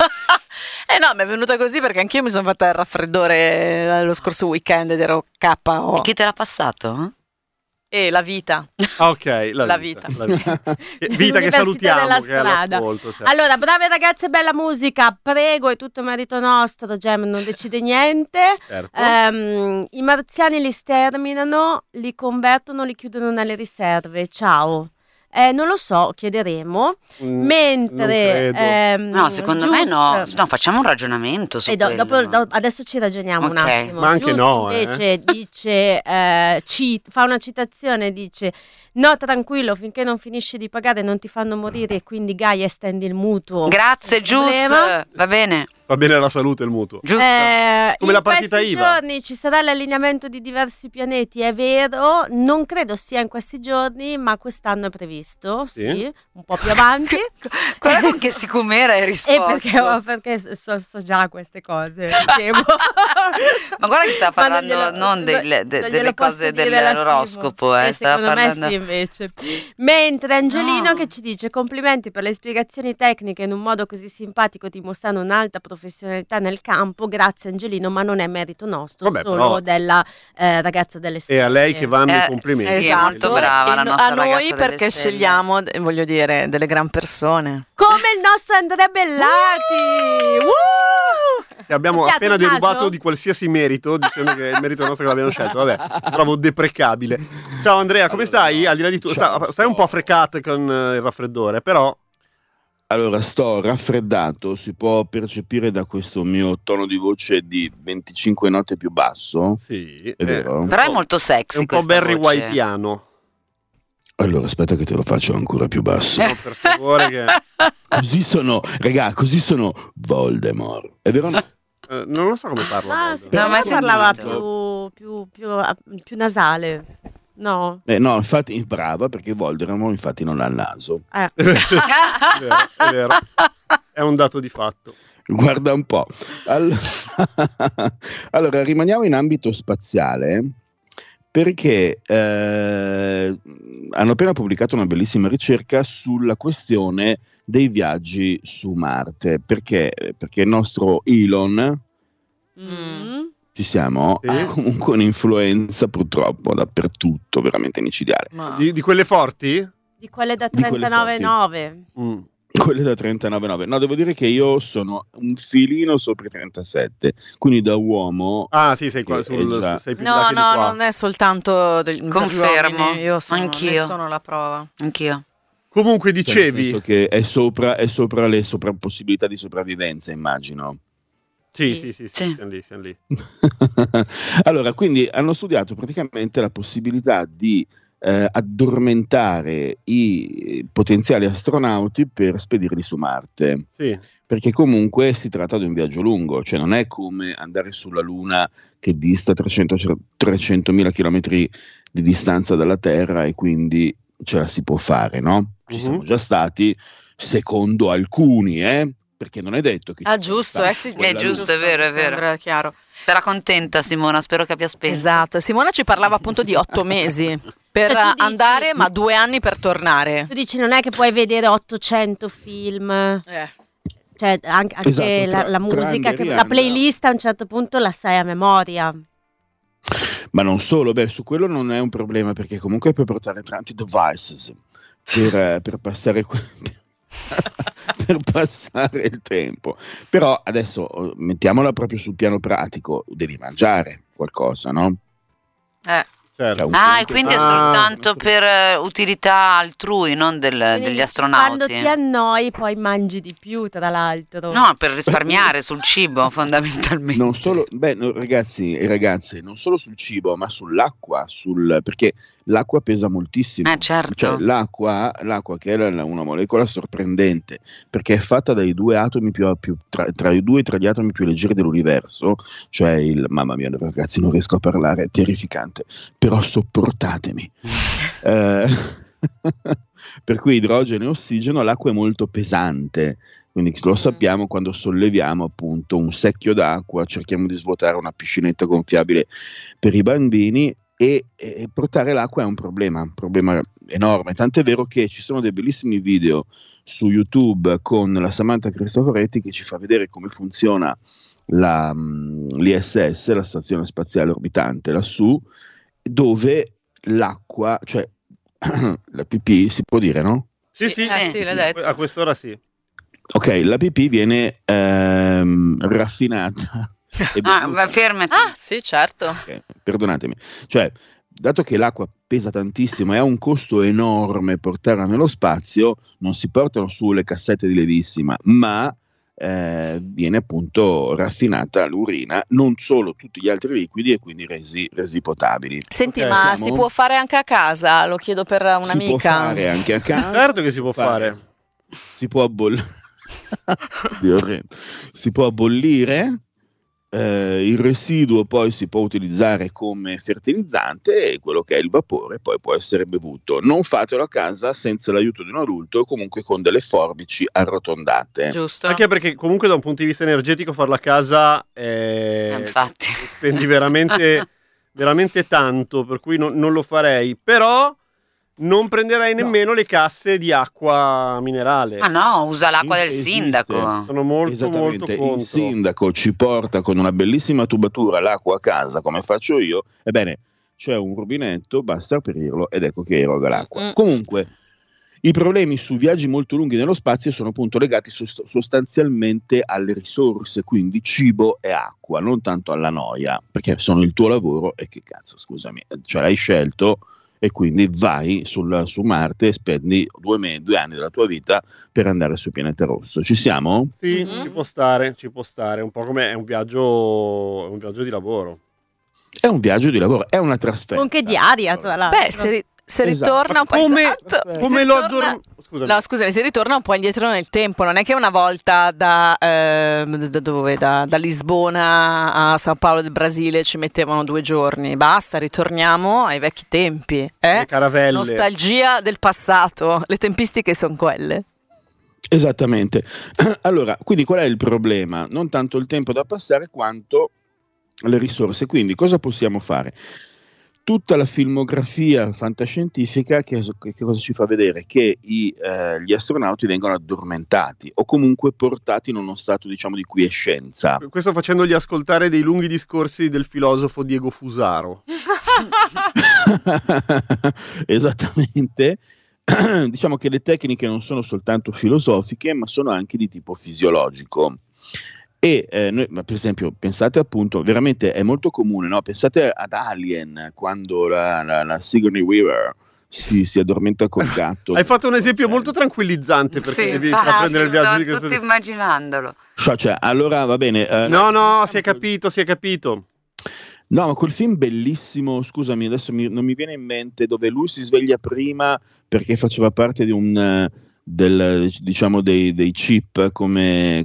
[SPEAKER 4] No, mi è venuta così perché anch'io mi sono fatta il raffreddore lo scorso weekend ed ero KO.
[SPEAKER 3] E chi te l'ha passato?
[SPEAKER 4] E la vita.
[SPEAKER 1] Ah, ok,
[SPEAKER 4] La vita.
[SPEAKER 1] La vita, vita che
[SPEAKER 2] L'università
[SPEAKER 1] salutiamo,
[SPEAKER 2] della
[SPEAKER 1] che è
[SPEAKER 2] strada.
[SPEAKER 1] all'ascolto, cioè.
[SPEAKER 2] Allora, brave ragazze, bella musica, prego, è tutto merito nostro, Gem non decide niente.
[SPEAKER 1] Certo.
[SPEAKER 2] I marziani li sterminano, li convertono, li chiudono nelle riserve, ciao. Non lo so, chiederemo.
[SPEAKER 1] Non
[SPEAKER 2] Mentre
[SPEAKER 1] credo.
[SPEAKER 3] No, secondo me no.
[SPEAKER 2] Giusto-
[SPEAKER 3] No, facciamo un ragionamento su
[SPEAKER 2] E
[SPEAKER 3] quello.
[SPEAKER 2] dopo adesso ci ragioniamo un
[SPEAKER 3] Ok.
[SPEAKER 2] attimo.
[SPEAKER 1] Ma anche
[SPEAKER 2] Giusto
[SPEAKER 1] no,
[SPEAKER 2] invece dice, fa una citazione, dice: no, tranquillo, finché non finisci di pagare non ti fanno morire e quindi Gaia estendi il mutuo.
[SPEAKER 3] Grazie,
[SPEAKER 2] Problema.
[SPEAKER 3] Gius. Va bene.
[SPEAKER 1] Va bene alla salute il mutuo.
[SPEAKER 3] Giusto.
[SPEAKER 1] Come
[SPEAKER 2] In
[SPEAKER 1] la partita
[SPEAKER 2] questi
[SPEAKER 1] IVA.
[SPEAKER 2] giorni ci sarà l'allineamento di diversi pianeti, è vero, non credo sia in questi giorni, ma quest'anno è previsto, sì, un po' più avanti.
[SPEAKER 3] Guarda con che sicumera hai
[SPEAKER 2] E
[SPEAKER 3] risposto.
[SPEAKER 2] perché so già queste cose. temo.
[SPEAKER 3] Ma guarda che sta
[SPEAKER 2] Ma
[SPEAKER 3] parlando non
[SPEAKER 2] glielo
[SPEAKER 3] delle
[SPEAKER 2] posso
[SPEAKER 3] cose
[SPEAKER 2] dire la
[SPEAKER 3] dell'oroscopo,
[SPEAKER 2] Simo.
[SPEAKER 3] stava
[SPEAKER 2] Secondo me
[SPEAKER 3] parlando...
[SPEAKER 2] sì, invece. Mentre Angelino
[SPEAKER 3] No.
[SPEAKER 2] che ci dice: complimenti per le spiegazioni tecniche in un modo così simpatico, dimostrando un'alta professionalità nel campo. Grazie Angelino, ma non è merito nostro,
[SPEAKER 1] Vabbè,
[SPEAKER 2] solo
[SPEAKER 1] però-
[SPEAKER 2] della ragazza delle
[SPEAKER 1] E
[SPEAKER 2] stelle.
[SPEAKER 1] a lei che vanno i complimenti.
[SPEAKER 3] sì, è molto brava la
[SPEAKER 4] E
[SPEAKER 3] nostra
[SPEAKER 4] a noi
[SPEAKER 3] ragazza delle
[SPEAKER 4] perché
[SPEAKER 3] stelle.
[SPEAKER 4] scegliamo, voglio dire, delle gran persone.
[SPEAKER 2] Come il nostro Andrea Bellati.
[SPEAKER 1] Che abbiamo
[SPEAKER 2] Soffiate
[SPEAKER 1] appena
[SPEAKER 2] il naso?
[SPEAKER 1] derubato di qualsiasi merito, dicendo che è il merito nostro che l'abbiamo scelto. Vabbè, trovo deprecabile. Ciao Andrea, come stai? Al di là di tu, stai un po' frecat con il raffreddore, però.
[SPEAKER 9] Allora, sto raffreddato, si può percepire da questo mio tono di voce di 25 note più basso.
[SPEAKER 1] Sì,
[SPEAKER 9] È vero?
[SPEAKER 3] Però è molto
[SPEAKER 1] È
[SPEAKER 3] sexy
[SPEAKER 1] un po'
[SPEAKER 3] questa
[SPEAKER 1] Barry
[SPEAKER 3] voce.
[SPEAKER 1] Whiteano.
[SPEAKER 9] Allora, aspetta che te lo faccio ancora più basso.
[SPEAKER 1] No, per favore, che.
[SPEAKER 9] Così sono Voldemort. È vero o no?
[SPEAKER 1] Non lo so come parla.
[SPEAKER 2] Ah, sì,
[SPEAKER 3] Non ho mai
[SPEAKER 2] parlava
[SPEAKER 3] sentito.
[SPEAKER 2] più nasale. No.
[SPEAKER 9] No, infatti, brava, perché Voldemort infatti non ha il naso.
[SPEAKER 1] È vero, è vero. È un dato di fatto.
[SPEAKER 9] Guarda un po'. Allora, rimaniamo in ambito spaziale perché hanno appena pubblicato una bellissima ricerca sulla questione dei viaggi su Marte. Perché il nostro Elon, ci siamo,
[SPEAKER 1] Sì.
[SPEAKER 9] ha comunque un'influenza purtroppo dappertutto, veramente micidiale.
[SPEAKER 4] Ma...
[SPEAKER 1] Di quelle forti?
[SPEAKER 2] Di quelle da
[SPEAKER 9] Di quelle
[SPEAKER 2] 39,9.
[SPEAKER 9] Quelle da 39,9. No, devo dire che io sono un filino sopra i 37, quindi da uomo.
[SPEAKER 1] Ah, sì, sei qua
[SPEAKER 9] È già.
[SPEAKER 1] sei più
[SPEAKER 4] No,
[SPEAKER 1] là che di qua.
[SPEAKER 4] non è soltanto del
[SPEAKER 3] Confermo.
[SPEAKER 4] Io sono,
[SPEAKER 3] Anch'io.
[SPEAKER 4] ne sono la prova.
[SPEAKER 3] Anch'io.
[SPEAKER 1] Comunque
[SPEAKER 9] Cioè,
[SPEAKER 1] dicevi...
[SPEAKER 9] nel senso che è sopra le possibilità di sopravvivenza, immagino.
[SPEAKER 1] Sì,
[SPEAKER 3] Sì.
[SPEAKER 1] siamo lì.
[SPEAKER 9] Allora, quindi hanno studiato praticamente la possibilità di addormentare i potenziali astronauti per spedirli su Marte.
[SPEAKER 1] Sì.
[SPEAKER 9] Perché comunque si tratta di un viaggio lungo, cioè non è come andare sulla Luna che dista 300.000 chilometri di distanza dalla Terra e quindi ce la si può fare, no? Ci siamo già stati, secondo alcuni, perché non è detto che...
[SPEAKER 4] Giusto, sì,
[SPEAKER 3] È giusto, è vero, è vero.
[SPEAKER 4] Sembra chiaro.
[SPEAKER 3] Sarà contenta Simona, spero che abbia speso.
[SPEAKER 4] Esatto, Simona ci parlava appunto di 8 mesi per
[SPEAKER 2] Cioè, tu dici-
[SPEAKER 4] andare, ma 2 anni per tornare.
[SPEAKER 2] Tu dici non è che puoi vedere 800 film, cioè anche
[SPEAKER 9] Esatto,
[SPEAKER 2] la musica,
[SPEAKER 9] tranne
[SPEAKER 2] la
[SPEAKER 9] Rihanna.
[SPEAKER 2] playlist a un certo punto la sai a memoria.
[SPEAKER 9] Ma non solo, su quello non è un problema perché comunque puoi portare tanti devices per passare per passare il tempo. Però adesso mettiamola proprio sul piano pratico, devi mangiare qualcosa, no?
[SPEAKER 1] Certo.
[SPEAKER 3] E quindi è soltanto per utilità altrui, non degli astronauti.
[SPEAKER 2] Quando ti annoi poi mangi di più, tra l'altro.
[SPEAKER 3] No, per risparmiare sul cibo, fondamentalmente.
[SPEAKER 9] Non solo, ragazzi e ragazze, non solo sul cibo, ma sull'acqua, perché l'acqua pesa moltissimo.
[SPEAKER 3] Certo.
[SPEAKER 9] Cioè, l'acqua che è una molecola sorprendente, perché è fatta dai due atomi tra i 2 e 3 gli atomi più leggeri dell'universo, cioè mamma mia, ragazzi, non riesco a parlare, è terrificante, però sopportatemi. Per cui idrogeno e ossigeno, l'acqua è molto pesante. Quindi lo sappiamo quando solleviamo appunto un secchio d'acqua, cerchiamo di svuotare una piscinetta gonfiabile per i bambini e portare l'acqua è un problema enorme, tant'è vero che ci sono dei bellissimi video su YouTube con la Samantha Cristoforetti che ci fa vedere come funziona l'ISS, la stazione spaziale orbitante lassù, dove l'acqua, cioè la pipì si può dire, no?
[SPEAKER 1] Sì,
[SPEAKER 4] l'hai detto.
[SPEAKER 1] A quest'ora sì.
[SPEAKER 9] Ok, la pipì viene raffinata.
[SPEAKER 3] Fermati.
[SPEAKER 4] Sì, certo.
[SPEAKER 9] Okay, perdonatemi. Cioè, dato che l'acqua pesa tantissimo e ha un costo enorme portarla nello spazio, non si portano su le cassette di Levissima, ma viene appunto raffinata l'urina, non solo tutti gli altri liquidi e quindi resi potabili.
[SPEAKER 4] Senti,
[SPEAKER 1] Ok,
[SPEAKER 4] ma
[SPEAKER 9] siamo-
[SPEAKER 4] si può fare anche a casa? Lo chiedo per
[SPEAKER 9] Si può
[SPEAKER 4] un'amica.
[SPEAKER 9] fare anche a casa.
[SPEAKER 1] Certo che si può fare.
[SPEAKER 9] Si può si può bollire, il residuo poi si può utilizzare come fertilizzante e quello che è il vapore poi può essere bevuto. Non fatelo a casa senza l'aiuto di un adulto o comunque con delle forbici arrotondate.
[SPEAKER 4] Giusto.
[SPEAKER 1] Anche perché comunque da un punto di vista energetico farlo a casa
[SPEAKER 3] Infatti.
[SPEAKER 1] spendi veramente, veramente tanto, per cui non lo farei. Però non prenderei nemmeno le casse di acqua minerale.
[SPEAKER 3] Ah no, usa l'acqua del
[SPEAKER 9] Esiste.
[SPEAKER 3] sindaco.
[SPEAKER 1] Sono molto
[SPEAKER 9] Esattamente,
[SPEAKER 1] contro.
[SPEAKER 9] il sindaco ci porta con una bellissima tubatura l'acqua a casa come faccio io, ebbene c'è un rubinetto, basta aprirlo ed ecco che eroga l'acqua. Comunque i problemi su viaggi molto lunghi nello spazio sono appunto legati sostanzialmente alle risorse, quindi cibo e acqua, non tanto alla noia, perché sono il tuo lavoro e che cazzo, scusami, cioè l'hai scelto e quindi vai su Marte e spendi 2 anni della tua vita per andare sul pianeta rosso. Ci siamo?
[SPEAKER 1] Sì, ci può stare, un po' come è un viaggio di lavoro.
[SPEAKER 9] È un viaggio di lavoro, è una trasferta.
[SPEAKER 2] Anche diaria, tra l'altro.
[SPEAKER 4] Beh, se
[SPEAKER 9] Esatto.
[SPEAKER 4] ritorna un po'.
[SPEAKER 1] Come lo addormento?
[SPEAKER 4] No, scusami, si ritorna un po' indietro nel tempo. Non è che una volta da Lisbona a Sao Paolo del Brasile ci mettevano 2 giorni. Basta, ritorniamo ai vecchi tempi.
[SPEAKER 1] Le caravelle.
[SPEAKER 4] Nostalgia del passato. Le tempistiche sono quelle.
[SPEAKER 9] Esattamente. Allora, quindi qual è il problema? Non tanto il tempo da passare quanto le risorse. Quindi cosa possiamo fare? Tutta la filmografia fantascientifica che cosa ci fa vedere? Che gli astronauti vengono addormentati o comunque portati in uno stato, diciamo, di quiescenza.
[SPEAKER 1] Questo facendogli ascoltare dei lunghi discorsi del filosofo Diego Fusaro.
[SPEAKER 9] Esattamente. Diciamo che le tecniche non sono soltanto filosofiche, ma sono anche di tipo fisiologico. E noi, per esempio, pensate appunto, veramente è molto comune, no? Pensate ad Alien, quando la Sigourney Weaver si addormenta col gatto.
[SPEAKER 1] Hai fatto un esempio molto tranquillizzante perché
[SPEAKER 3] Sì,
[SPEAKER 1] devi
[SPEAKER 3] infatti,
[SPEAKER 1] intraprendere il viaggio di
[SPEAKER 3] stavo
[SPEAKER 1] questo
[SPEAKER 3] tutto immaginandolo.
[SPEAKER 9] Cioè, allora va bene.
[SPEAKER 1] No, si è capito.
[SPEAKER 9] No, ma quel film bellissimo, scusami, adesso non mi viene in mente, dove lui si sveglia prima perché faceva parte di diciamo dei chip come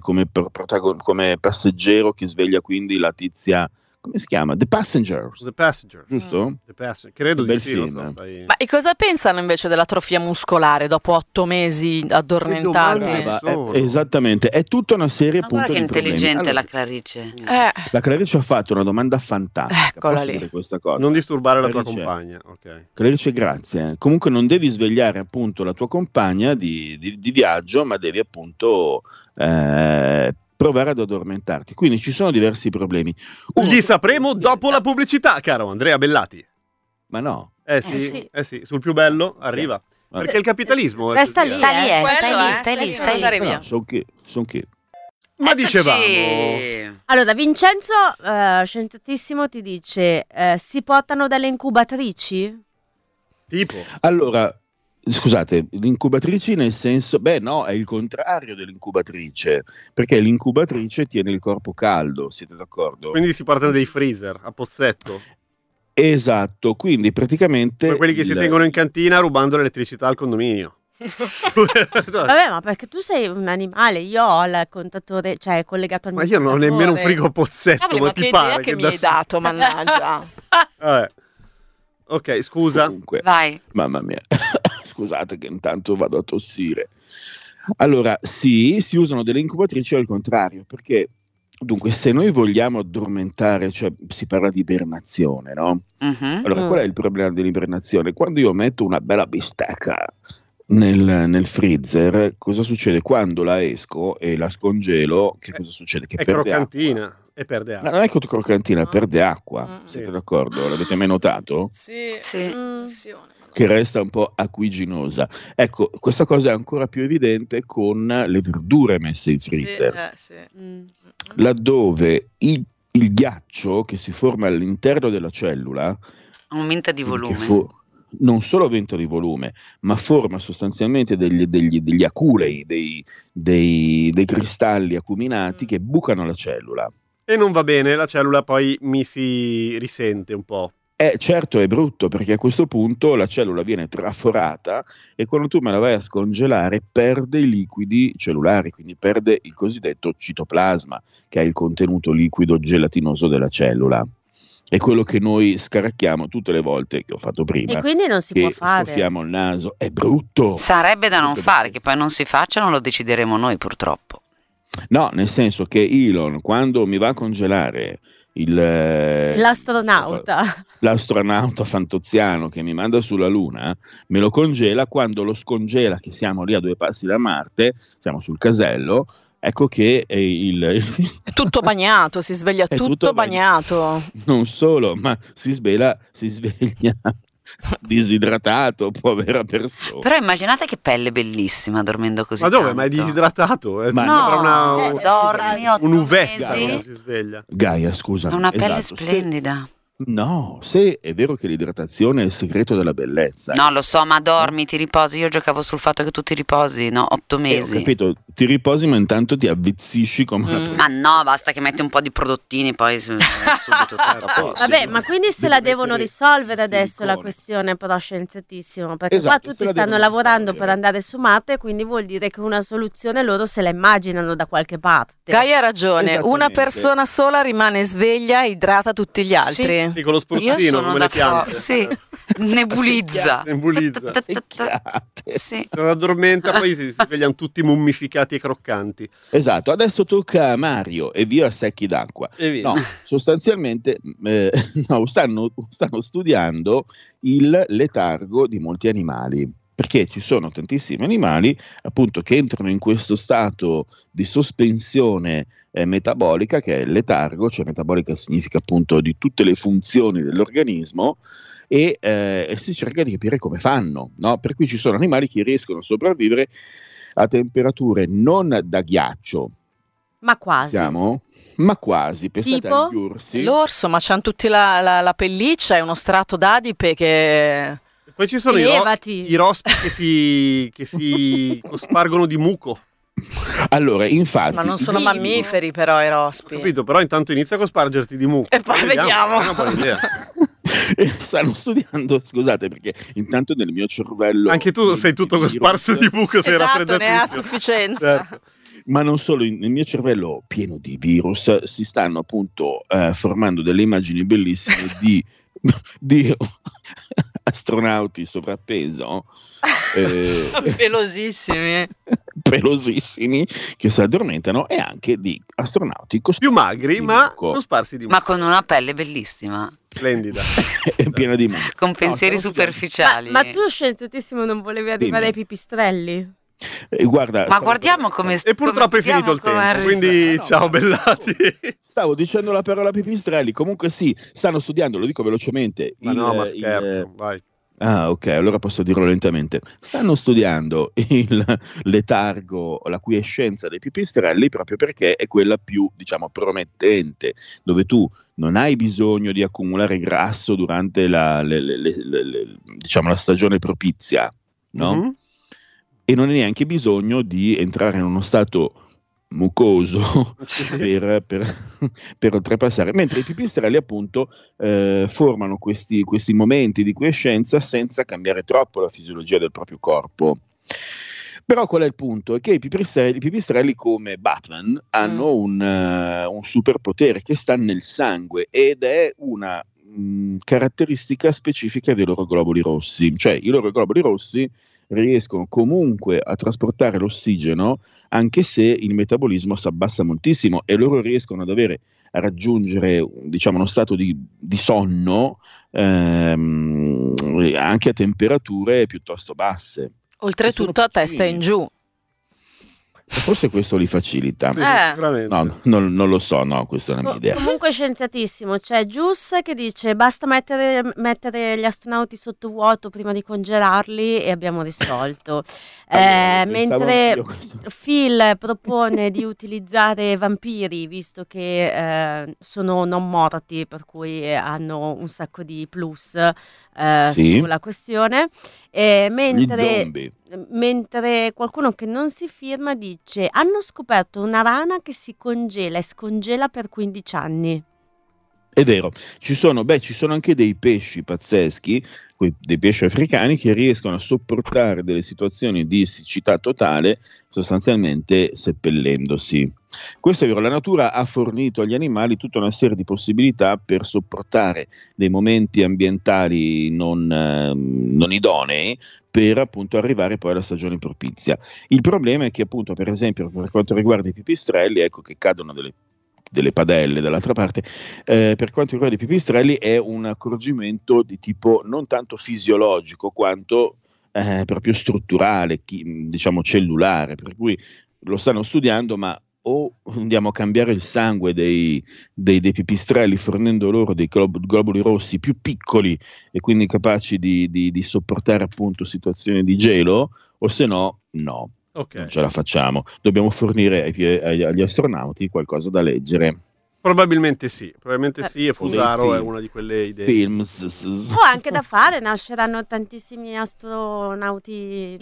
[SPEAKER 9] passeggero, che sveglia quindi la tizia, come si chiama? The Passenger, giusto?
[SPEAKER 1] Credo di
[SPEAKER 9] Bel
[SPEAKER 1] sì.
[SPEAKER 9] film.
[SPEAKER 4] Ma e cosa pensano invece dell'atrofia muscolare dopo 8 mesi addormentati?
[SPEAKER 9] Esattamente, è tutta una serie
[SPEAKER 3] Ma
[SPEAKER 9] appunto
[SPEAKER 3] guarda che
[SPEAKER 9] di problemi.
[SPEAKER 3] intelligente
[SPEAKER 9] Allora,
[SPEAKER 3] la Clarice.
[SPEAKER 9] la Clarice ha fatto una domanda fantastica.
[SPEAKER 4] Eccola
[SPEAKER 9] Posso
[SPEAKER 4] lì.
[SPEAKER 9] dire questa cosa?
[SPEAKER 1] Non disturbare la tua
[SPEAKER 9] Clarice.
[SPEAKER 1] compagna. Ok.
[SPEAKER 9] Clarice, grazie. Comunque non devi svegliare appunto la tua compagna di viaggio, ma devi appunto provare ad addormentarti. Quindi ci sono diversi problemi.
[SPEAKER 1] Li sapremo dopo la pubblicità, caro Andrea Bellati.
[SPEAKER 9] Ma no.
[SPEAKER 1] Sì, sul più bello arriva. Perché il capitalismo è
[SPEAKER 2] Resta
[SPEAKER 1] così,
[SPEAKER 2] lì,
[SPEAKER 3] Stai lì.
[SPEAKER 4] andare via.
[SPEAKER 9] Sono chi?
[SPEAKER 1] Ma dicevamo.
[SPEAKER 2] Allora, Vincenzo, scienziatissimo, ti dice, si portano delle incubatrici?
[SPEAKER 1] Tipo.
[SPEAKER 9] Allora, scusate, l'incubatrici nel senso, no, è il contrario dell'incubatrice, perché l'incubatrice tiene il corpo caldo, siete d'accordo?
[SPEAKER 1] Quindi si portano dei freezer a pozzetto.
[SPEAKER 9] Esatto, quindi praticamente
[SPEAKER 1] Come quelli che si tengono in cantina rubando l'elettricità al condominio.
[SPEAKER 2] Vabbè, ma perché tu sei un animale, io ho il contatore, cioè collegato al
[SPEAKER 1] Ma
[SPEAKER 2] mio
[SPEAKER 1] io non ho
[SPEAKER 2] contatore.
[SPEAKER 1] nemmeno un frigo a pozzetto.
[SPEAKER 4] Cavoli,
[SPEAKER 1] ma
[SPEAKER 4] ma
[SPEAKER 1] ti
[SPEAKER 4] che
[SPEAKER 1] pare
[SPEAKER 4] idea che mi
[SPEAKER 1] da
[SPEAKER 4] hai dato, mannaggia.
[SPEAKER 1] Vabbè. Ok, scusa.
[SPEAKER 9] Comunque,
[SPEAKER 3] Vai.
[SPEAKER 9] mamma mia, scusate che intanto vado a tossire. Allora, sì, si usano delle incubatrici al contrario, perché dunque se noi vogliamo addormentare, cioè si parla di ibernazione, no?
[SPEAKER 3] Mhm.
[SPEAKER 9] Allora, qual è il problema dell'ibernazione? Quando io metto una bella bistecca nel freezer, cosa succede? Quando la esco e la scongelo, che cosa succede? Che
[SPEAKER 1] È
[SPEAKER 9] perde
[SPEAKER 1] croccantina
[SPEAKER 9] acqua.
[SPEAKER 1] e perde
[SPEAKER 9] Ma
[SPEAKER 1] acqua.
[SPEAKER 9] non è che croccantina,
[SPEAKER 4] No.
[SPEAKER 9] perde acqua,
[SPEAKER 4] Mm.
[SPEAKER 9] siete
[SPEAKER 1] Sì.
[SPEAKER 9] d'accordo? L'avete mai notato?
[SPEAKER 4] Sì.
[SPEAKER 3] Sì.
[SPEAKER 9] Che resta un po' acquiginosa. Ecco, questa cosa è ancora più evidente con le verdure messe in freezer,
[SPEAKER 4] Sì.
[SPEAKER 9] laddove il ghiaccio che si forma all'interno della cellula
[SPEAKER 3] Aumenta di
[SPEAKER 9] che
[SPEAKER 3] volume.
[SPEAKER 9] non solo aumenta di volume, ma forma sostanzialmente degli aculei, dei cristalli acuminati che bucano la cellula.
[SPEAKER 1] E non va bene, la cellula poi mi si risente un po'.
[SPEAKER 9] Certo, è brutto perché a questo punto la cellula viene traforata e quando tu me la vai a scongelare perde i liquidi cellulari, quindi perde il cosiddetto citoplasma, che è il contenuto liquido gelatinoso della cellula. È quello che noi scaracchiamo tutte le volte che ho fatto prima.
[SPEAKER 2] E quindi non si
[SPEAKER 9] che
[SPEAKER 2] può fare.
[SPEAKER 9] soffiamo il naso, è brutto.
[SPEAKER 3] Sarebbe da non
[SPEAKER 9] Brutto,
[SPEAKER 3] fare,
[SPEAKER 9] brutto.
[SPEAKER 3] che poi non si facciano, lo decideremo noi purtroppo.
[SPEAKER 9] No, nel senso che Elon, quando mi va a congelare l'astronauta fantoziano che mi manda sulla Luna, me lo congela, quando lo scongela, che siamo lì a 2 passi da Marte, siamo sul casello, ecco che
[SPEAKER 4] È tutto bagnato, si sveglia
[SPEAKER 9] È
[SPEAKER 4] tutto
[SPEAKER 9] tutto
[SPEAKER 4] bagnato.
[SPEAKER 9] non solo, ma si sveglia disidratato, povera persona.
[SPEAKER 3] Però immaginate che pelle bellissima dormendo così
[SPEAKER 1] Ma dove?
[SPEAKER 3] tanto.
[SPEAKER 1] Ma è disidratato?
[SPEAKER 9] Ma
[SPEAKER 1] sembra
[SPEAKER 3] No, dormi 8
[SPEAKER 1] un UV
[SPEAKER 3] mesi.
[SPEAKER 1] quando si sveglia.
[SPEAKER 9] Gaia, scusa.
[SPEAKER 3] Ha una pelle
[SPEAKER 9] esatto,
[SPEAKER 3] splendida.
[SPEAKER 9] No, se è vero che l'idratazione è il segreto della bellezza.
[SPEAKER 3] No, lo so, ma dormi, ti riposi. Io giocavo sul fatto che tu ti riposi, no? 8
[SPEAKER 9] Ho
[SPEAKER 3] mesi.
[SPEAKER 9] capito, ti riposi ma intanto ti avvizzisci come una
[SPEAKER 3] Ma no, basta che metti un po' di prodottini, poi subito tutto a posto.
[SPEAKER 2] Vabbè, ma quindi se la devono risolvere adesso la
[SPEAKER 9] silicone.
[SPEAKER 2] questione, però scienziatissimo, perché
[SPEAKER 9] Esatto,
[SPEAKER 2] qua tutti
[SPEAKER 9] se la
[SPEAKER 2] stanno
[SPEAKER 9] devono
[SPEAKER 2] lavorando
[SPEAKER 9] risolvere.
[SPEAKER 2] per andare su Marte, quindi vuol dire che una soluzione loro se la immaginano da qualche parte.
[SPEAKER 4] Gaia ha ragione, una
[SPEAKER 9] Esattamente.
[SPEAKER 4] persona sola rimane sveglia e idrata tutti gli altri.
[SPEAKER 1] Sì, con lo
[SPEAKER 3] Io
[SPEAKER 1] spruzzino
[SPEAKER 3] sono
[SPEAKER 1] come
[SPEAKER 3] da
[SPEAKER 1] le piante.
[SPEAKER 3] fuori. Sì, nebulizza.
[SPEAKER 1] Nebulizza.
[SPEAKER 3] Sì.
[SPEAKER 1] Si addormenta, poi si svegliano tutti mummificati e croccanti.
[SPEAKER 9] Esatto, adesso tocca a Mario e via secchi d'acqua.
[SPEAKER 1] E via.
[SPEAKER 9] No, sostanzialmente no, stanno studiando il letargo di molti animali, perché ci sono tantissimi animali appunto che entrano in questo stato di sospensione metabolica, che è il letargo, cioè metabolica significa appunto di tutte le funzioni dell'organismo, e si cerca di capire come fanno, no? Per cui ci sono animali che riescono a sopravvivere a temperature non da ghiaccio,
[SPEAKER 2] Ma quasi.
[SPEAKER 9] ma quasi, pensate
[SPEAKER 2] Tipo?
[SPEAKER 9] agli orsi.
[SPEAKER 4] L'orso, ma c'hanno tutti la pelliccia e uno strato d'adipe che...
[SPEAKER 1] E Poi ci sono i rospi che si cospargono di muco.
[SPEAKER 9] Allora, infatti,
[SPEAKER 4] Ma non sono mammiferi però i rospi.
[SPEAKER 1] Capito, però intanto inizia a cospargerti di muco.
[SPEAKER 4] E poi vediamo.
[SPEAKER 1] È una buona idea.
[SPEAKER 9] stanno studiando, scusate, perché intanto nel mio cervello
[SPEAKER 1] anche tu sei tutto cosparso di muco, sei
[SPEAKER 4] esatto, ne ha a
[SPEAKER 1] raffreddатissimo.
[SPEAKER 4] sufficienza.
[SPEAKER 1] Certo.
[SPEAKER 9] ma non solo, nel mio cervello pieno di virus si stanno appunto formando delle immagini bellissime di astronauti sovrappeso pelosissimi che si addormentano, e anche di astronauti
[SPEAKER 1] più magri ma cosparsi di muco,
[SPEAKER 3] ma con una pelle bellissima,
[SPEAKER 1] splendida
[SPEAKER 9] e piena di muco,
[SPEAKER 3] con pensieri superficiali.
[SPEAKER 2] Ma tu scienziatissimo non volevi arrivare ai pipistrelli?
[SPEAKER 9] Guarda,
[SPEAKER 3] ma guardiamo come
[SPEAKER 1] e purtroppo è finito il tempo, quindi ciao Bellati.
[SPEAKER 9] Stavo dicendo la parola pipistrelli. Comunque sì, stanno studiando, lo dico velocemente,
[SPEAKER 1] ma scherzo, vai.
[SPEAKER 9] Ah, ok, allora posso dirlo lentamente. Stanno studiando il letargo, la quiescenza dei pipistrelli, proprio perché è quella più, diciamo, promettente, dove tu non hai bisogno di accumulare grasso durante la stagione propizia, no? Mm-hmm. E non hai neanche bisogno di entrare in uno stato mucoso per oltrepassare, mentre i pipistrelli appunto formano questi momenti di quiescenza senza cambiare troppo la fisiologia del proprio corpo. Però qual è il punto? È che i pipistrelli come Batman hanno un superpotere che sta nel sangue, ed è una caratteristica specifica dei loro globuli rossi. Cioè i loro globuli rossi riescono comunque a trasportare l'ossigeno anche se il metabolismo si abbassa moltissimo, e loro riescono a raggiungere, diciamo, uno stato di sonno anche a temperature piuttosto basse.
[SPEAKER 4] Oltretutto a testa in giù.
[SPEAKER 9] Forse questo li facilita. No, non lo so, no, questa è una mia idea.
[SPEAKER 2] Comunque scienziatissimo, c'è Gius che dice basta mettere gli astronauti sotto vuoto prima di congelarli e abbiamo risolto. Mentre Phil propone di utilizzare vampiri, visto che sono non morti, per cui hanno un sacco di plus sulla questione. Mentre qualcuno che non si firma dice hanno scoperto una rana che si congela e scongela per 15 anni.
[SPEAKER 9] È vero, ci sono anche dei pesci pazzeschi, dei pesci africani che riescono a sopportare delle situazioni di siccità totale sostanzialmente seppellendosi. Questo è vero, la natura ha fornito agli animali tutta una serie di possibilità per sopportare dei momenti ambientali non idonei, per appunto arrivare poi alla stagione propizia. Il problema è che appunto, per esempio, per quanto riguarda i pipistrelli, ecco che cadono delle padelle dall'altra parte, per quanto riguarda i pipistrelli è un accorgimento di tipo non tanto fisiologico quanto proprio strutturale, diciamo cellulare, per cui lo stanno studiando, ma o andiamo a cambiare il sangue dei pipistrelli fornendo loro dei globuli rossi più piccoli e quindi capaci di sopportare appunto situazioni di gelo, o se no, no. Okay. Non ce la facciamo, dobbiamo fornire agli astronauti qualcosa da leggere.
[SPEAKER 1] Probabilmente sì, e Fusaro è una di quelle idee.
[SPEAKER 9] Films.
[SPEAKER 2] O anche da fare, nasceranno tantissimi astronautini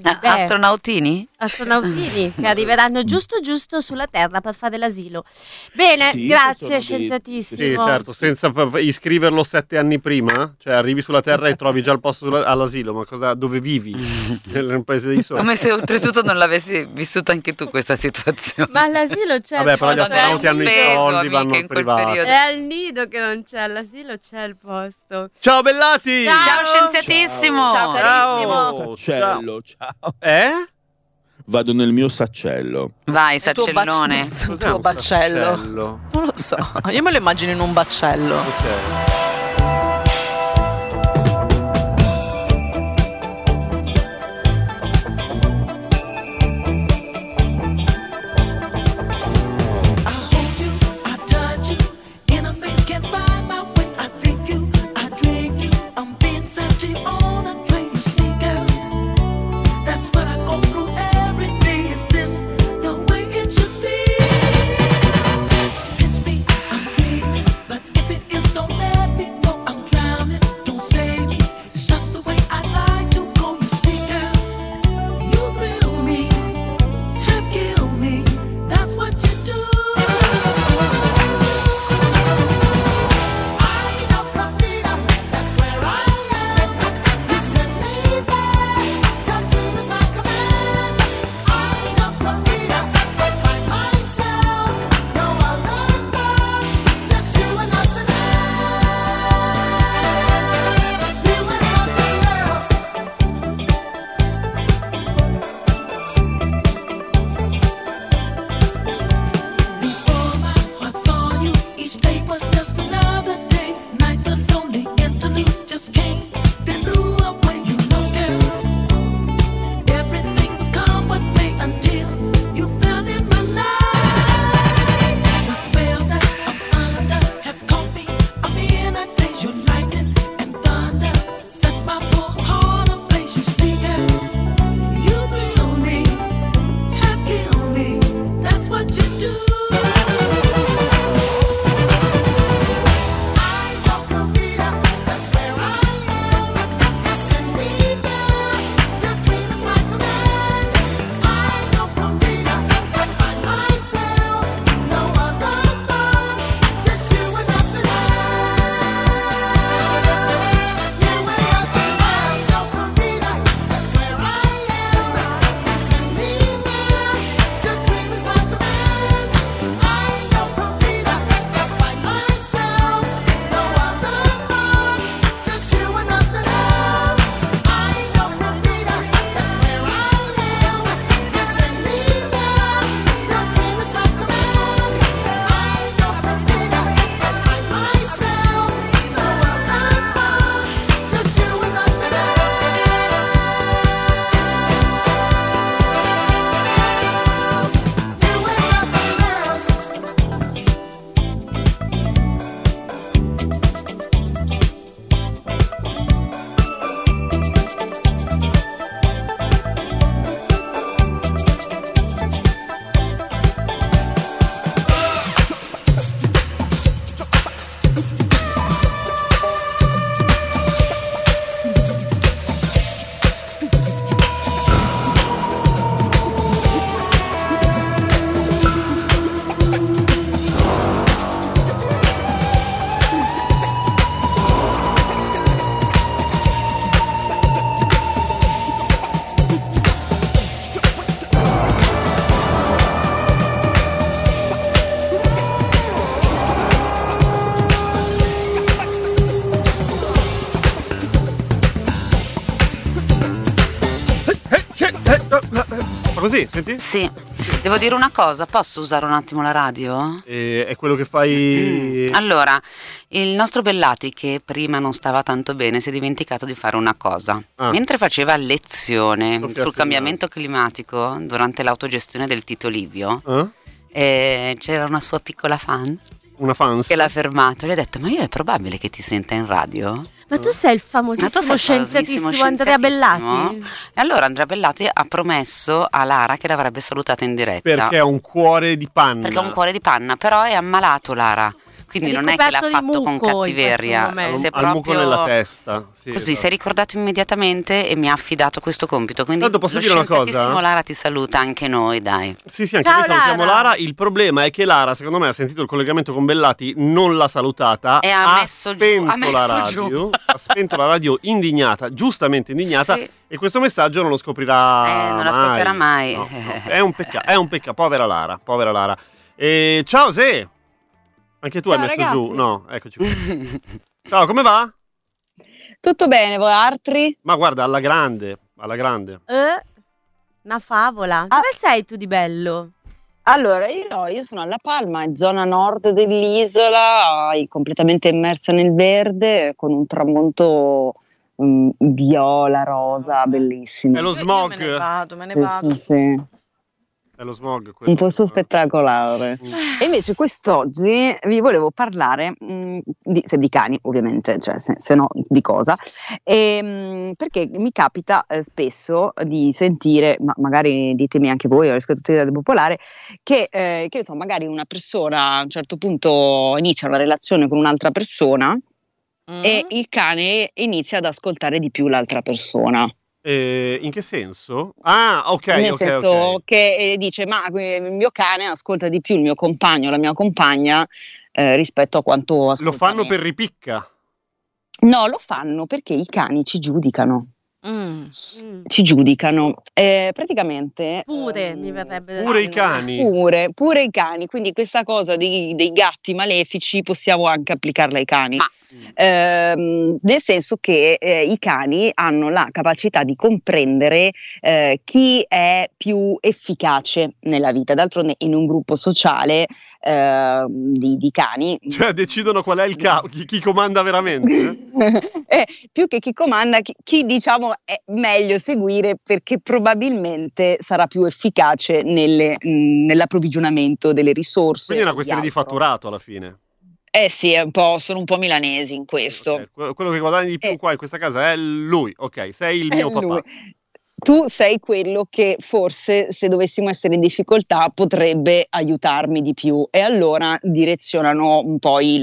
[SPEAKER 2] che arriveranno giusto sulla Terra per fare l'asilo. Bene, grazie scienziatissimo.
[SPEAKER 1] Sì, certo, senza iscriverlo 7 anni prima, cioè arrivi sulla Terra e trovi già il posto all'asilo, ma dove vivi? Nel paese dei sogni.
[SPEAKER 3] Come se oltretutto non l'avessi vissuta anche tu questa situazione.
[SPEAKER 2] Ma all'asilo c'è
[SPEAKER 1] Vabbè, però gli astronauti hanno i soldi, vanno al privato.
[SPEAKER 2] È al nido che non c'è, all'asilo c'è il posto.
[SPEAKER 1] Ciao Bellati!
[SPEAKER 3] Ciao scienziatissimo!
[SPEAKER 4] Ciao carissimo!
[SPEAKER 9] Saccello, ciao!
[SPEAKER 1] Vado
[SPEAKER 9] nel mio saccello.
[SPEAKER 3] Vai, saccellone.
[SPEAKER 4] Il tuo baccello. Non lo so, io me lo immagino in un baccello.
[SPEAKER 1] Ok.
[SPEAKER 10] But if it is, don't let me
[SPEAKER 1] Fa così, senti?
[SPEAKER 3] Sì. Devo dire una cosa, posso usare un attimo la radio?
[SPEAKER 1] È quello che fai...
[SPEAKER 3] Allora, il nostro Bellati, che prima non stava tanto bene, si è dimenticato di fare una cosa. Mentre faceva lezione sul cambiamento climatico durante l'autogestione del Tito Livio, c'era una sua piccola fan.
[SPEAKER 1] Una fans?
[SPEAKER 3] Che l'ha fermato e gli ha detto: ma io è probabile che ti senta in radio?
[SPEAKER 2] Ma tu sei il famosissimo scienziatissimo Andrea Bellati?
[SPEAKER 3] E allora Andrea Bellati ha promesso a Lara che l'avrebbe salutata in diretta.
[SPEAKER 1] Perché ha un cuore di panna.
[SPEAKER 3] Perché ha un cuore di panna, però è ammalato Lara. Quindi non è che l'ha fatto con cattiveria,
[SPEAKER 1] ha il muco nella testa. Sì,
[SPEAKER 3] così si è ricordato immediatamente e mi ha affidato questo compito. Quindi
[SPEAKER 1] tanto posso dire una cosa?
[SPEAKER 3] Lara ti saluta, anche noi, dai.
[SPEAKER 1] Sì, anche noi salutiamo Lara. Il problema è che Lara, secondo me, ha sentito il collegamento con Bellati, non l'ha salutata
[SPEAKER 3] e ha spento
[SPEAKER 1] la radio. Ha spento la radio indignata, giustamente indignata.
[SPEAKER 3] Sì.
[SPEAKER 1] E questo messaggio non lo scoprirà
[SPEAKER 3] non lo ascolterà mai.
[SPEAKER 1] No. È un peccato, povera Lara. Ciao Se. Anche tu hai messo
[SPEAKER 10] ragazzi.
[SPEAKER 1] Giù? No, eccoci qui. Ciao, come va?
[SPEAKER 10] Tutto bene, voi altri?
[SPEAKER 1] Ma guarda, alla grande.
[SPEAKER 2] Una favola. Dove sei tu di bello?
[SPEAKER 10] Allora, io sono alla Palma, in zona nord dell'isola, completamente immersa nel verde, con un tramonto viola, rosa, bellissimo.
[SPEAKER 1] È lo smog.
[SPEAKER 4] Io me ne vado.
[SPEAKER 10] Sì.
[SPEAKER 1] È lo smog.
[SPEAKER 10] Un posto spettacolare. E invece quest'oggi vi volevo parlare di cani, ovviamente, cioè se no di cosa, perché mi capita spesso di sentire, ma magari ditemi anche voi, o ascoltatori della popolare, che ne so, magari una persona a un certo punto inizia una relazione con un'altra persona e il cane inizia ad ascoltare di più l'altra persona.
[SPEAKER 1] In che senso? Ah, ok.
[SPEAKER 10] Nel senso che dice: ma il mio cane ascolta di più il mio compagno, la mia compagna, rispetto a quanto ascolta.
[SPEAKER 1] Lo fanno
[SPEAKER 10] me.
[SPEAKER 1] per ripicca?
[SPEAKER 10] No, lo fanno perché i cani ci giudicano. Ci giudicano. Praticamente.
[SPEAKER 2] Pure mi verrebbe da
[SPEAKER 1] Pure i cani.
[SPEAKER 10] Pure i cani. Quindi questa cosa dei gatti malefici possiamo anche applicarla ai cani. Nel senso che i cani hanno la capacità di comprendere chi è più efficace nella vita. D'altronde in un gruppo sociale di cani,
[SPEAKER 1] cioè decidono qual è chi comanda veramente.
[SPEAKER 10] Più che chi comanda, chi diciamo è meglio seguire, perché probabilmente sarà più efficace nell'approvvigionamento delle risorse.
[SPEAKER 1] Quindi è una questione di fatturato alla fine.
[SPEAKER 10] Sì, sono un po' milanesi in questo.
[SPEAKER 1] Quello che guadagni di più qua in questa casa è lui. Ok, sei il mio papà.
[SPEAKER 10] Lui. Tu sei quello che forse, se dovessimo essere in difficoltà, potrebbe aiutarmi di più, e allora direzionano un po' il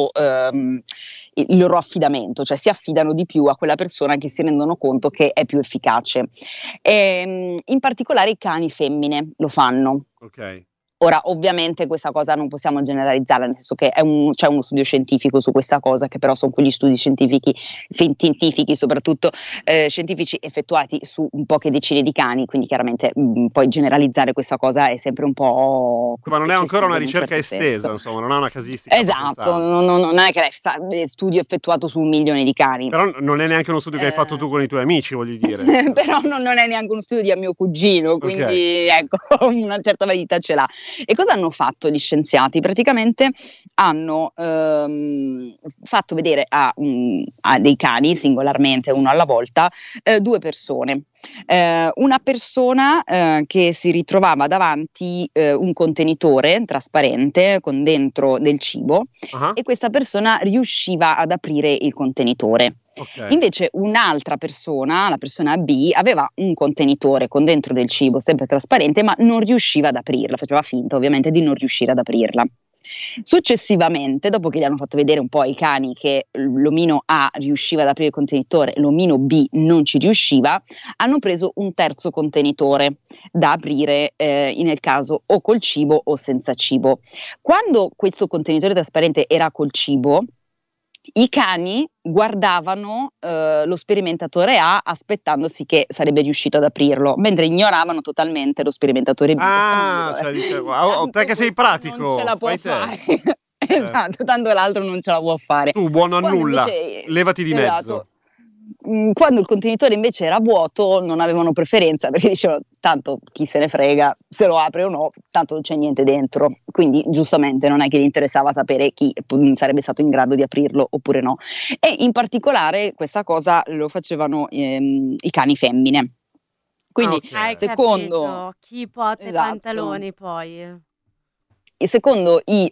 [SPEAKER 10] loro affidamento, cioè si affidano di più a quella persona che si rendono conto che è più efficace. In particolare i cani femmine lo fanno.
[SPEAKER 1] Ok.
[SPEAKER 10] Ora, ovviamente questa cosa non possiamo generalizzarla, nel senso che c'è uno studio scientifico su questa cosa, che però sono quegli studi scientifici, soprattutto scientifici, effettuati su poche decine di cani, quindi chiaramente poi generalizzare questa cosa è sempre un po'...
[SPEAKER 1] Ma non è ancora una ricerca estesa, insomma, non ha una casistica.
[SPEAKER 10] Esatto, non è che è studio effettuato su 1 milione di cani.
[SPEAKER 1] Però non è neanche uno studio che hai fatto tu con i tuoi amici, voglio dire.
[SPEAKER 10] Però non è neanche uno studio di mio cugino, quindi ecco, una certa validità ce l'ha. E cosa hanno fatto gli scienziati? Praticamente hanno fatto vedere a dei cani singolarmente, uno alla volta, 2 persone. Una persona che si ritrovava davanti un contenitore trasparente con dentro del cibo, e questa persona riusciva ad aprire il contenitore.
[SPEAKER 1] Okay.
[SPEAKER 10] Invece un'altra persona, la persona B, aveva un contenitore con dentro del cibo sempre trasparente, ma non riusciva ad aprirla, faceva finta ovviamente di non riuscire ad aprirla. Successivamente, dopo che gli hanno fatto vedere un po' ai cani che l'omino A riusciva ad aprire il contenitore, l'omino B non ci riusciva, hanno preso un terzo contenitore da aprire nel caso o col cibo o senza cibo. Quando questo contenitore trasparente era col cibo, i cani guardavano lo sperimentatore A aspettandosi che sarebbe riuscito ad aprirlo, mentre ignoravano totalmente lo sperimentatore B.
[SPEAKER 1] Cioè dicevo, te che sei pratico,
[SPEAKER 10] non ce la può fare. Esatto, tanto l'altro non ce la può fare.
[SPEAKER 1] Tu buono a nulla, levati di mezzo.
[SPEAKER 10] quando il contenitore invece era vuoto non avevano preferenza, perché dicevano tanto chi se ne frega se lo apre o no, tanto non c'è niente dentro, quindi giustamente non è che gli interessava sapere chi sarebbe stato in grado di aprirlo oppure no. E in particolare questa cosa lo facevano i cani femmine. Quindi secondo
[SPEAKER 2] capito. Chi porta i pantaloni poi?
[SPEAKER 10] Secondo i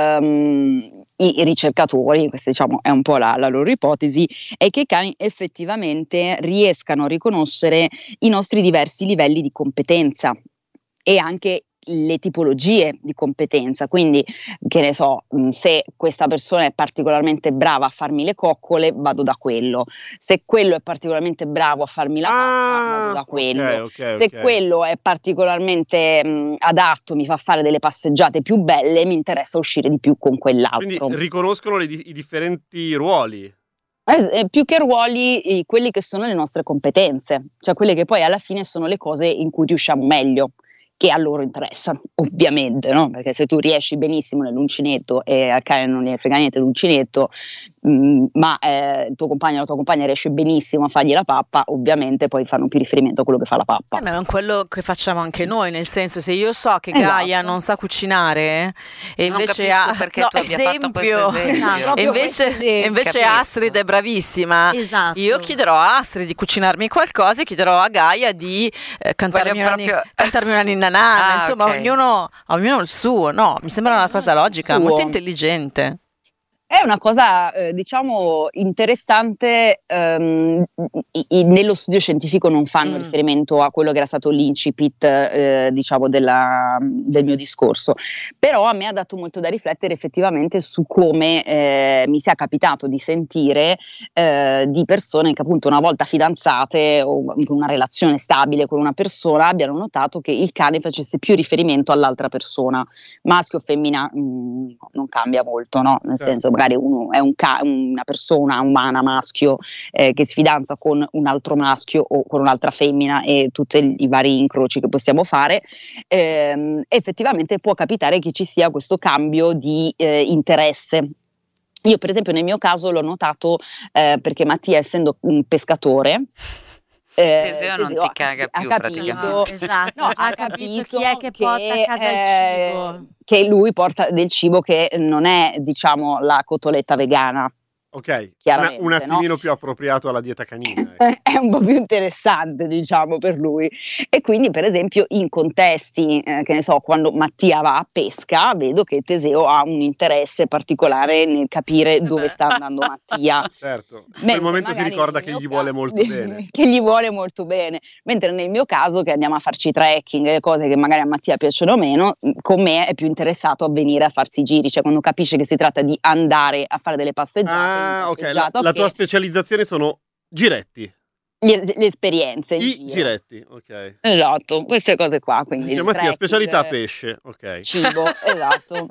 [SPEAKER 10] ricercatori, questa diciamo è un po' la loro ipotesi, è che i cani effettivamente riescano a riconoscere i nostri diversi livelli di competenza e anche le tipologie di competenza. Quindi, che ne so, se questa persona è particolarmente brava a farmi le coccole, vado da quello. Se quello è particolarmente bravo a farmi la pappa, vado da quello. Se quello è particolarmente adatto, mi fa fare delle passeggiate più belle, mi interessa uscire di più con quell'altro.
[SPEAKER 1] Quindi riconoscono i differenti ruoli.
[SPEAKER 10] Più che ruoli, quelli che sono le nostre competenze, cioè quelle che poi alla fine sono le cose in cui riusciamo meglio, che a loro interessano, ovviamente, no? Perché se tu riesci benissimo nell'uncinetto e al cane non ne frega niente l'uncinetto, ma il tuo compagno o la tua compagna riesce benissimo a fargli la pappa, ovviamente poi fanno più riferimento a quello che fa la pappa.
[SPEAKER 4] Ma è quello che facciamo anche noi, nel senso, se io so che Gaia non sa cucinare e invece
[SPEAKER 3] perché tu abbia fatto questo esempio.
[SPEAKER 4] E invece Astrid è bravissima, io chiederò a Astrid di cucinarmi qualcosa e chiederò a Gaia di cantarmi una ninna nanna, insomma ognuno il suo, no? Mi sembra una cosa logica, molto intelligente.
[SPEAKER 10] È una cosa, diciamo, interessante. Nello studio scientifico non fanno riferimento a quello che era stato l'incipit, diciamo, del mio discorso, però a me ha dato molto da riflettere effettivamente su come mi sia capitato di sentire di persone che appunto una volta fidanzate o con una relazione stabile con una persona abbiano notato che il cane facesse più riferimento all'altra persona, maschio o femmina non cambia molto, no? Nel senso, magari uno è una persona umana maschio che si fidanza con un altro maschio o con un'altra femmina e tutti i vari incroci che possiamo fare, effettivamente può capitare che ci sia questo cambio di interesse. Io per esempio nel mio caso l'ho notato perché Mattia, essendo un pescatore,
[SPEAKER 3] Teseo non ti caga più praticamente.
[SPEAKER 2] Esatto, ha capito chi è che porta a casa il cibo.
[SPEAKER 10] Che lui porta del cibo che non è, diciamo, la cotoletta vegana.
[SPEAKER 1] Ok,
[SPEAKER 10] chiaramente,
[SPEAKER 1] un attimino più appropriato alla dieta canina.
[SPEAKER 10] È un po' più interessante, diciamo, per lui. E quindi, per esempio, in contesti, che ne so, quando Mattia va a pesca, vedo che Teseo ha un interesse particolare nel capire dove sta andando Mattia.
[SPEAKER 1] Certo, in quel momento si ricorda che gli vuole molto bene.
[SPEAKER 10] Che gli vuole molto bene. Mentre nel mio caso, che andiamo a farci trekking, le cose che magari a Mattia piacciono meno, con me è più interessato a venire a farsi i giri. Cioè, quando capisce che si tratta di andare a fare delle passeggiate.
[SPEAKER 1] Ok, la tua specializzazione sono giretti.
[SPEAKER 10] Le esperienze.
[SPEAKER 1] Giretti, ok.
[SPEAKER 10] Esatto, queste cose qua. Quindi
[SPEAKER 1] Mattia, specialità pesce, ok.
[SPEAKER 10] Cibo, esatto.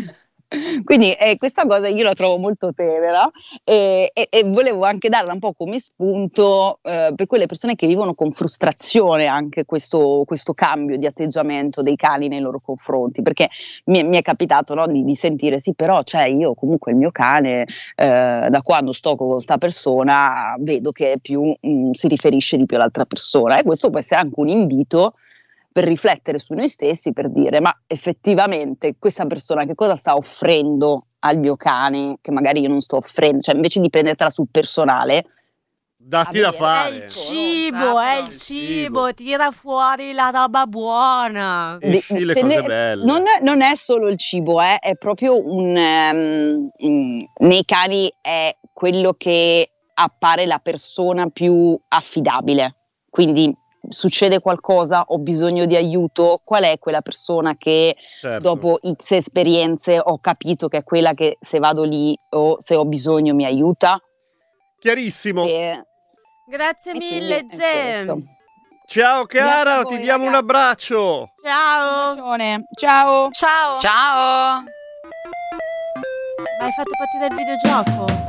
[SPEAKER 10] Quindi questa cosa io la trovo molto tenera e volevo anche darla un po' come spunto per quelle persone che vivono con frustrazione anche questo cambio di atteggiamento dei cani nei loro confronti, perché mi è capitato, no, di sentire sì, però cioè, io comunque il mio cane da quando sto con questa persona vedo che più si riferisce di più all'altra persona, e questo può essere anche un invito per riflettere su noi stessi, per dire ma effettivamente questa persona che cosa sta offrendo al mio cane che magari io non sto offrendo, cioè invece di prendertela sul personale,
[SPEAKER 1] datti da fare.
[SPEAKER 2] È il cibo, tira fuori la roba buona.
[SPEAKER 1] Esci le cose belle.
[SPEAKER 10] Non è solo il cibo, è proprio nei cani è quello che appare la persona più affidabile, quindi succede qualcosa, ho bisogno di aiuto, qual è quella persona che dopo X esperienze ho capito che è quella che se vado lì o se ho bisogno mi aiuta?
[SPEAKER 1] Chiarissimo.
[SPEAKER 2] Grazie mille Zen.
[SPEAKER 1] Ciao cara, ti diamo un abbraccio.
[SPEAKER 2] Ciao.
[SPEAKER 10] Ciao.
[SPEAKER 3] Ciao.
[SPEAKER 2] Ma hai fatto partire il videogioco?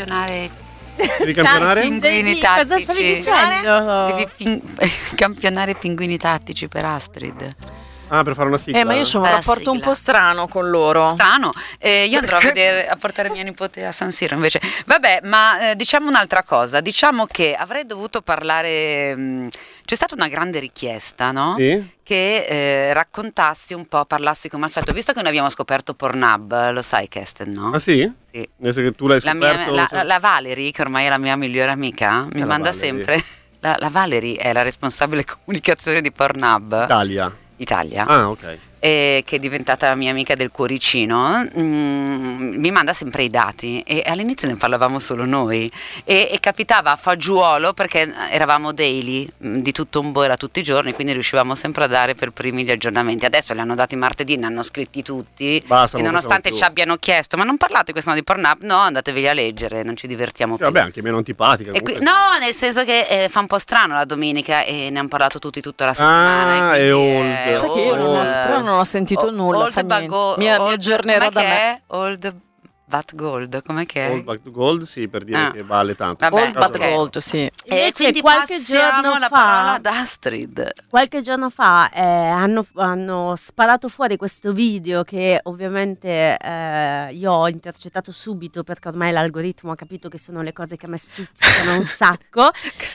[SPEAKER 3] campionare.
[SPEAKER 1] Devi campionare?
[SPEAKER 3] Pinguini tattici.
[SPEAKER 2] Cosa stavi dicendo?
[SPEAKER 3] Devi campionare pinguini tattici per Astrid.
[SPEAKER 1] Ah, per fare una sigla.
[SPEAKER 4] Ma io ho un rapporto un po' strano con loro.
[SPEAKER 3] Strano? Io andrò a portare mia nipote a San Siro invece. Vabbè, ma diciamo un'altra cosa. Diciamo che avrei dovuto parlare. C'è stata una grande richiesta, no?
[SPEAKER 1] Sì.
[SPEAKER 3] Che raccontassi un po', parlassi come al solito. Visto che noi abbiamo scoperto Pornhub, lo sai, Kesten, no?
[SPEAKER 1] Ah sì?
[SPEAKER 3] Sì.
[SPEAKER 1] Nel senso che tu l'hai scoperto.
[SPEAKER 3] La Valerie, che ormai è la mia migliore amica, mi manda sempre. La Valerie è la responsabile comunicazione di Pornhub. Italia.
[SPEAKER 1] Ah, ok.
[SPEAKER 3] Che è diventata mia amica del cuoricino, mi manda sempre i dati e all'inizio ne parlavamo solo noi e capitava a fagiolo perché eravamo daily, di tutto un po' era tutti i giorni, quindi riuscivamo sempre a dare per primi gli aggiornamenti. Adesso li hanno dati martedì, ne hanno scritti tutti.
[SPEAKER 1] Basta,
[SPEAKER 3] e nonostante ci abbiano chiesto ma non parlate quest'anno di Pornhub, no, andatevi a leggere, non ci divertiamo più.
[SPEAKER 1] Vabbè, anche meno antipatica
[SPEAKER 3] no, nel senso che fa un po' strano la domenica e ne hanno parlato tutti tutta la settimana.
[SPEAKER 1] Ah, è old.
[SPEAKER 4] Sai che io non ho sentito nulla, fa niente. Mi aggiornerò da me.
[SPEAKER 3] Old but gold, com'è che è?
[SPEAKER 1] Old but gold, sì, per dire che vale tanto.
[SPEAKER 3] Vabbè,
[SPEAKER 4] old but gold, sì.
[SPEAKER 3] E quindi
[SPEAKER 2] qualche giorno
[SPEAKER 3] la
[SPEAKER 2] fa,
[SPEAKER 3] parola ad Astrid.
[SPEAKER 2] Qualche giorno fa hanno sparato fuori questo video che ovviamente io ho intercettato subito perché ormai l'algoritmo ha capito che sono le cose che a me stuzzicano un sacco,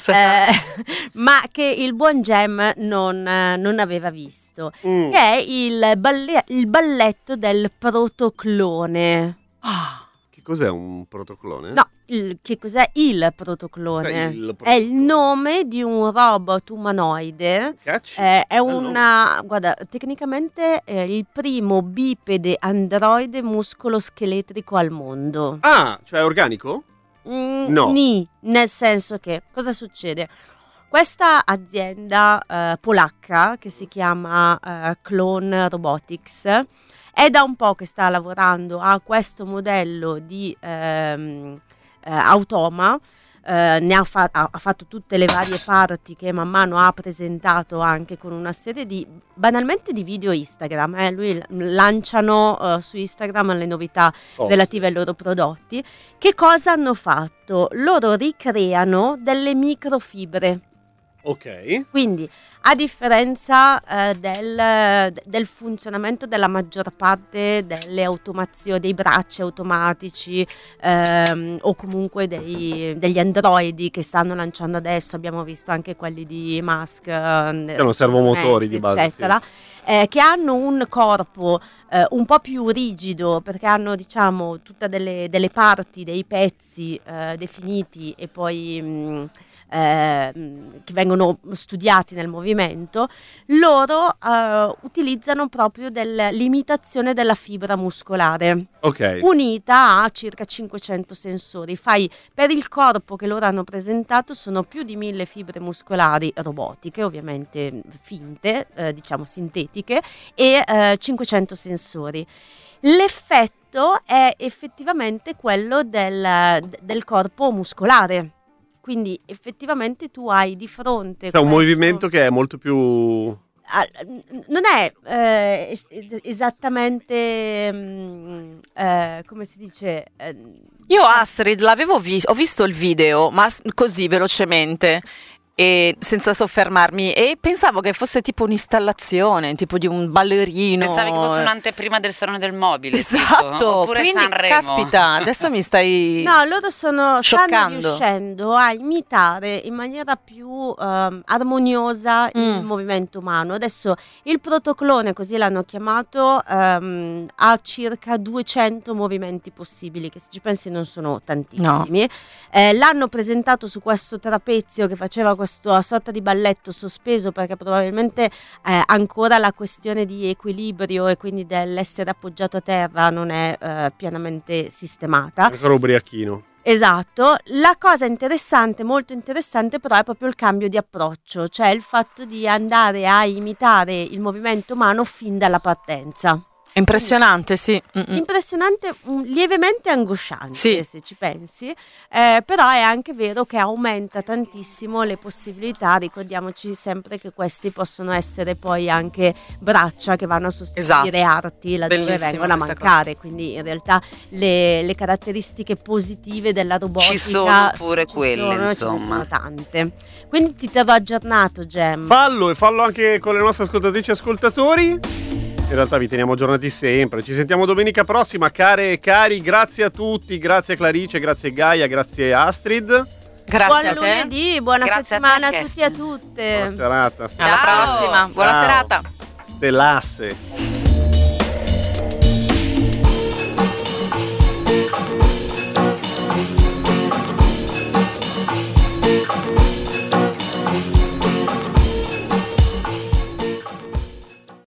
[SPEAKER 2] ma che il buon Gem non aveva visto, che è il balletto del protoclone.
[SPEAKER 1] Che cos'è un protoclone?
[SPEAKER 2] No, che cos'è il protoclone? È il nome di un robot umanoide. È una, guarda, tecnicamente è il primo bipede androide muscolo-scheletrico al mondo.
[SPEAKER 1] Ah, cioè è organico? No.
[SPEAKER 2] Nel senso che, cosa succede? Questa azienda polacca che si chiama Clone Robotics è da un po' che sta lavorando a questo modello di automa, ha fatto tutte le varie parti che man mano ha presentato anche con una serie di, banalmente, di video Instagram. Lui lanciano su Instagram le novità relative ai loro prodotti. Che cosa hanno fatto? Loro ricreano delle microfibre.
[SPEAKER 1] Ok.
[SPEAKER 2] Quindi, a differenza del funzionamento della maggior parte delle automazioni, dei bracci automatici o comunque degli androidi che stanno lanciando adesso, abbiamo visto anche quelli di Musk, che
[SPEAKER 1] hanno servomotori di base,
[SPEAKER 2] eccetera, sì. Che hanno un corpo un po' più rigido perché hanno, diciamo, tutte delle parti, dei pezzi definiti e poi che vengono studiati nel movimento. Loro utilizzano proprio l'imitazione della fibra muscolare, unita a circa 500 sensori. Per il corpo che loro hanno presentato sono più di 1000 fibre muscolari robotiche, ovviamente finte, diciamo sintetiche, e 500 sensori. L'effetto è effettivamente quello del corpo muscolare. Quindi effettivamente tu hai di fronte
[SPEAKER 1] un movimento che è molto più...
[SPEAKER 2] non è esattamente come si dice...
[SPEAKER 4] Io Astrid l'avevo ho visto il video, ma così velocemente e senza soffermarmi, e pensavo che fosse tipo un'installazione, tipo di un ballerino.
[SPEAKER 3] Pensavi che fosse un'anteprima del Salone del Mobile,
[SPEAKER 4] esatto,
[SPEAKER 3] tipo, oppure
[SPEAKER 4] quindi
[SPEAKER 3] Sanremo.
[SPEAKER 4] Caspita, adesso mi stai
[SPEAKER 2] no, loro stanno
[SPEAKER 4] scioccando.
[SPEAKER 2] riuscendo a imitare in maniera più armoniosa il movimento umano. Adesso il protoclone, così l'hanno chiamato, ha circa 200 movimenti possibili, che se ci pensi non sono tantissimi. No. L'hanno presentato su questo trapezio che faceva questa sorta di balletto sospeso, perché probabilmente ancora la questione di equilibrio e quindi dell'essere appoggiato a terra non è pienamente sistemata.
[SPEAKER 1] Ancora ubriachino.
[SPEAKER 2] Esatto. La cosa interessante, molto interessante, però è proprio il cambio di approccio, cioè il fatto di andare a imitare il movimento umano fin dalla partenza.
[SPEAKER 4] Impressionante, sì.
[SPEAKER 2] Impressionante, lievemente angosciante, se ci pensi, però è anche vero che aumenta tantissimo le possibilità. Ricordiamoci sempre che questi possono essere poi anche braccia che vanno a sostituire arti laddove vengono a mancare, quindi in realtà le caratteristiche positive della robotica
[SPEAKER 3] ci sono pure quelle, insomma.
[SPEAKER 2] Ce ne sono tante. Quindi ti terrò aggiornato, Gem.
[SPEAKER 1] Fallo anche con le nostre ascoltatrici e ascoltatori. In realtà vi teniamo aggiornati sempre. Ci sentiamo domenica prossima, care e cari. Grazie a tutti, grazie a Clarice, grazie a Gaia, grazie a Astrid.
[SPEAKER 2] Grazie a te. Buon lunedì, buona settimana a tutti e a tutte.
[SPEAKER 1] Buona serata.
[SPEAKER 4] Alla prossima, buona serata.
[SPEAKER 1] Stellasse.